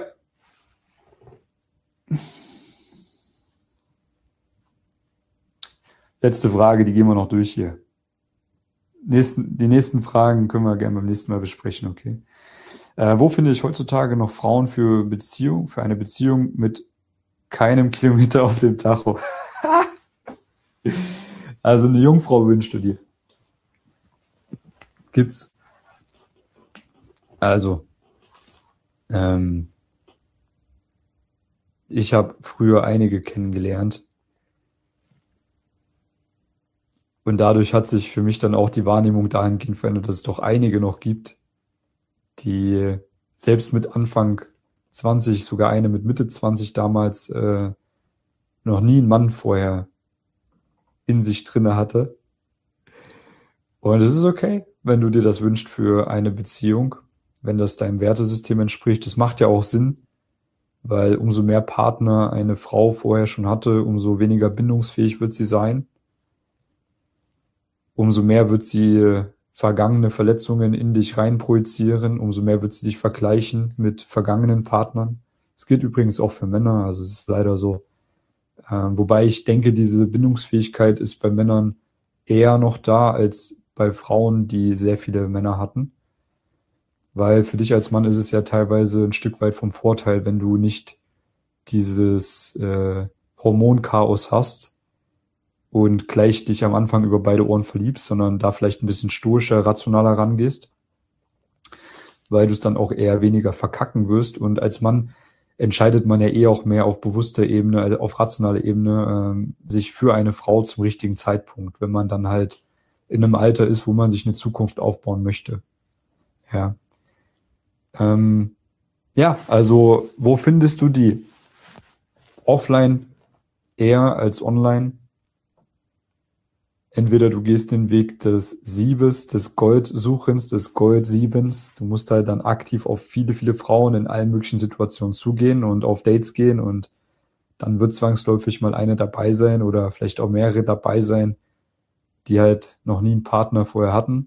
Letzte Frage, die gehen wir noch durch hier. Die nächsten Fragen können wir gerne beim nächsten Mal besprechen, okay? Wo finde ich heutzutage noch Frauen für eine Beziehung mit keinem Kilometer auf dem Tacho? Also eine Jungfrau wünschst du dir. Gibt's. Also, ich habe früher einige kennengelernt und dadurch hat sich für mich dann auch die Wahrnehmung dahingehend verändert, dass es doch einige noch gibt, die selbst mit Anfang 20, sogar eine mit Mitte 20 damals, noch nie einen Mann vorher in sich drinne hatte. Und es ist okay, wenn du dir das wünschst für eine Beziehung, wenn das deinem Wertesystem entspricht. Das macht ja auch Sinn, weil umso mehr Partner eine Frau vorher schon hatte, umso weniger bindungsfähig wird sie sein. Umso mehr wird sie vergangene Verletzungen in dich reinprojizieren, umso mehr wird sie dich vergleichen mit vergangenen Partnern. Das gilt übrigens auch für Männer, also es ist leider so. Wobei ich denke, diese Bindungsfähigkeit ist bei Männern eher noch da als bei Frauen, die sehr viele Männer hatten. Weil für dich als Mann ist es ja teilweise ein Stück weit vom Vorteil, wenn du nicht dieses Hormonchaos hast und gleich dich am Anfang über beide Ohren verliebst, sondern da vielleicht ein bisschen stoischer, rationaler rangehst, weil du es dann auch eher weniger verkacken wirst. Und als Mann entscheidet man ja auch mehr auf bewusster Ebene, also auf rationaler Ebene, sich für eine Frau zum richtigen Zeitpunkt, wenn man dann halt in einem Alter ist, wo man sich eine Zukunft aufbauen möchte. Ja. Ja, also wo findest du die? Offline eher als online? Entweder du gehst den Weg des Siebes, des Goldsuchens, des Goldsiebens. Du musst halt dann aktiv auf viele, viele Frauen in allen möglichen Situationen zugehen und auf Dates gehen und dann wird zwangsläufig mal eine dabei sein oder vielleicht auch mehrere dabei sein, die halt noch nie einen Partner vorher hatten.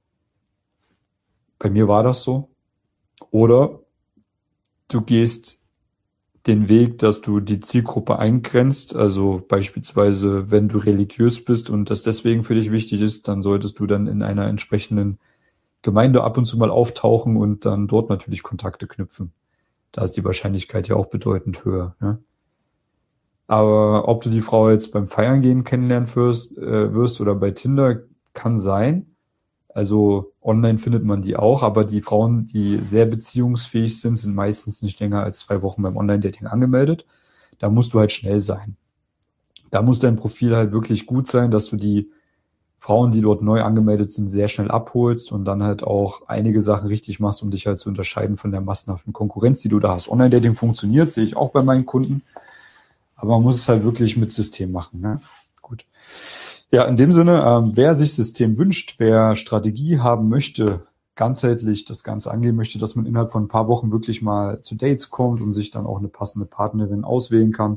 Bei mir war das so. Oder du gehst den Weg, dass du die Zielgruppe eingrenzt. Also beispielsweise, wenn du religiös bist und das deswegen für dich wichtig ist, dann solltest du dann in einer entsprechenden Gemeinde ab und zu mal auftauchen und dann dort natürlich Kontakte knüpfen. Da ist die Wahrscheinlichkeit ja auch bedeutend höher. Ne? Aber ob du die Frau jetzt beim Feiern gehen kennenlernen wirst oder bei Tinder, kann sein. Also online findet man die auch, aber die Frauen, die sehr beziehungsfähig sind, sind meistens nicht länger als 2 Wochen beim Online-Dating angemeldet. Da musst du halt schnell sein. Da muss dein Profil halt wirklich gut sein, dass du die Frauen, die dort neu angemeldet sind, sehr schnell abholst und dann halt auch einige Sachen richtig machst, um dich halt zu unterscheiden von der massenhaften Konkurrenz, die du da hast. Online-Dating funktioniert, sehe ich auch bei meinen Kunden, aber man muss es halt wirklich mit System machen. Ne? Gut. Ja, in dem Sinne, wer sich System wünscht, wer Strategie haben möchte, ganzheitlich das Ganze angehen möchte, dass man innerhalb von ein paar Wochen wirklich mal zu Dates kommt und sich dann auch eine passende Partnerin auswählen kann,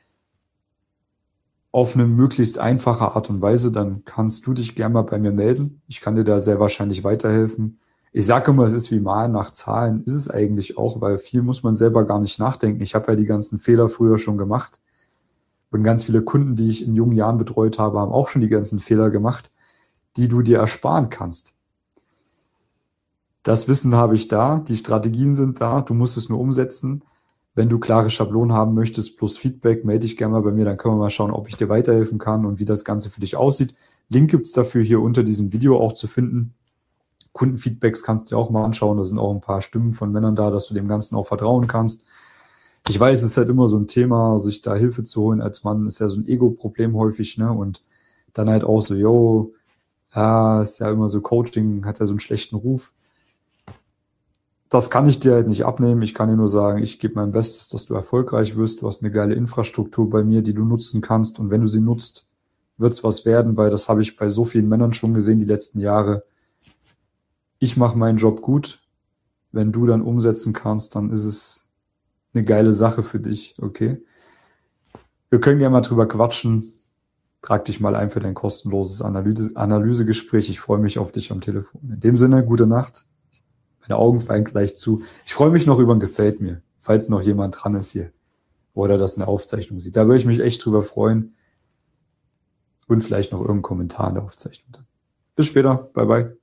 auf eine möglichst einfache Art und Weise, dann kannst du dich gerne mal bei mir melden. Ich kann dir da sehr wahrscheinlich weiterhelfen. Ich sage immer, es ist wie Malen nach Zahlen. Ist es eigentlich auch, weil viel muss man selber gar nicht nachdenken. Ich habe ja die ganzen Fehler früher schon gemacht. Und ganz viele Kunden, die ich in jungen Jahren betreut habe, haben auch schon die ganzen Fehler gemacht, die du dir ersparen kannst. Das Wissen habe ich da, die Strategien sind da, du musst es nur umsetzen. Wenn du klare Schablonen haben möchtest plus Feedback, melde dich gerne mal bei mir, dann können wir mal schauen, ob ich dir weiterhelfen kann und wie das Ganze für dich aussieht. Link gibt's dafür hier unter diesem Video auch zu finden. Kundenfeedbacks kannst du dir auch mal anschauen, da sind auch ein paar Stimmen von Männern da, dass du dem Ganzen auch vertrauen kannst. Ich weiß, es ist halt immer so ein Thema, sich da Hilfe zu holen als Mann, ist ja so ein Ego-Problem häufig, ne? Und dann halt auch so, ja, ist ja immer so Coaching, hat ja so einen schlechten Ruf. Das kann ich dir halt nicht abnehmen. Ich kann dir nur sagen, ich gebe mein Bestes, dass du erfolgreich wirst. Du hast eine geile Infrastruktur bei mir, die du nutzen kannst. Und wenn du sie nutzt, wird's was werden, weil das habe ich bei so vielen Männern schon gesehen die letzten Jahre. Ich mache meinen Job gut. Wenn du dann umsetzen kannst, dann ist es eine geile Sache für dich, okay? Wir können gerne mal drüber quatschen. trag dich mal ein für dein kostenloses Analysegespräch. Ich freue mich auf dich am Telefon. In dem Sinne, gute Nacht. Meine Augen fallen gleich zu. Ich freue mich noch über ein Gefällt mir, falls noch jemand dran ist hier oder das in der Aufzeichnung sieht. Da würde ich mich echt drüber freuen. Und vielleicht noch irgendeinen Kommentar in der Aufzeichnung. Bis später. Bye, bye.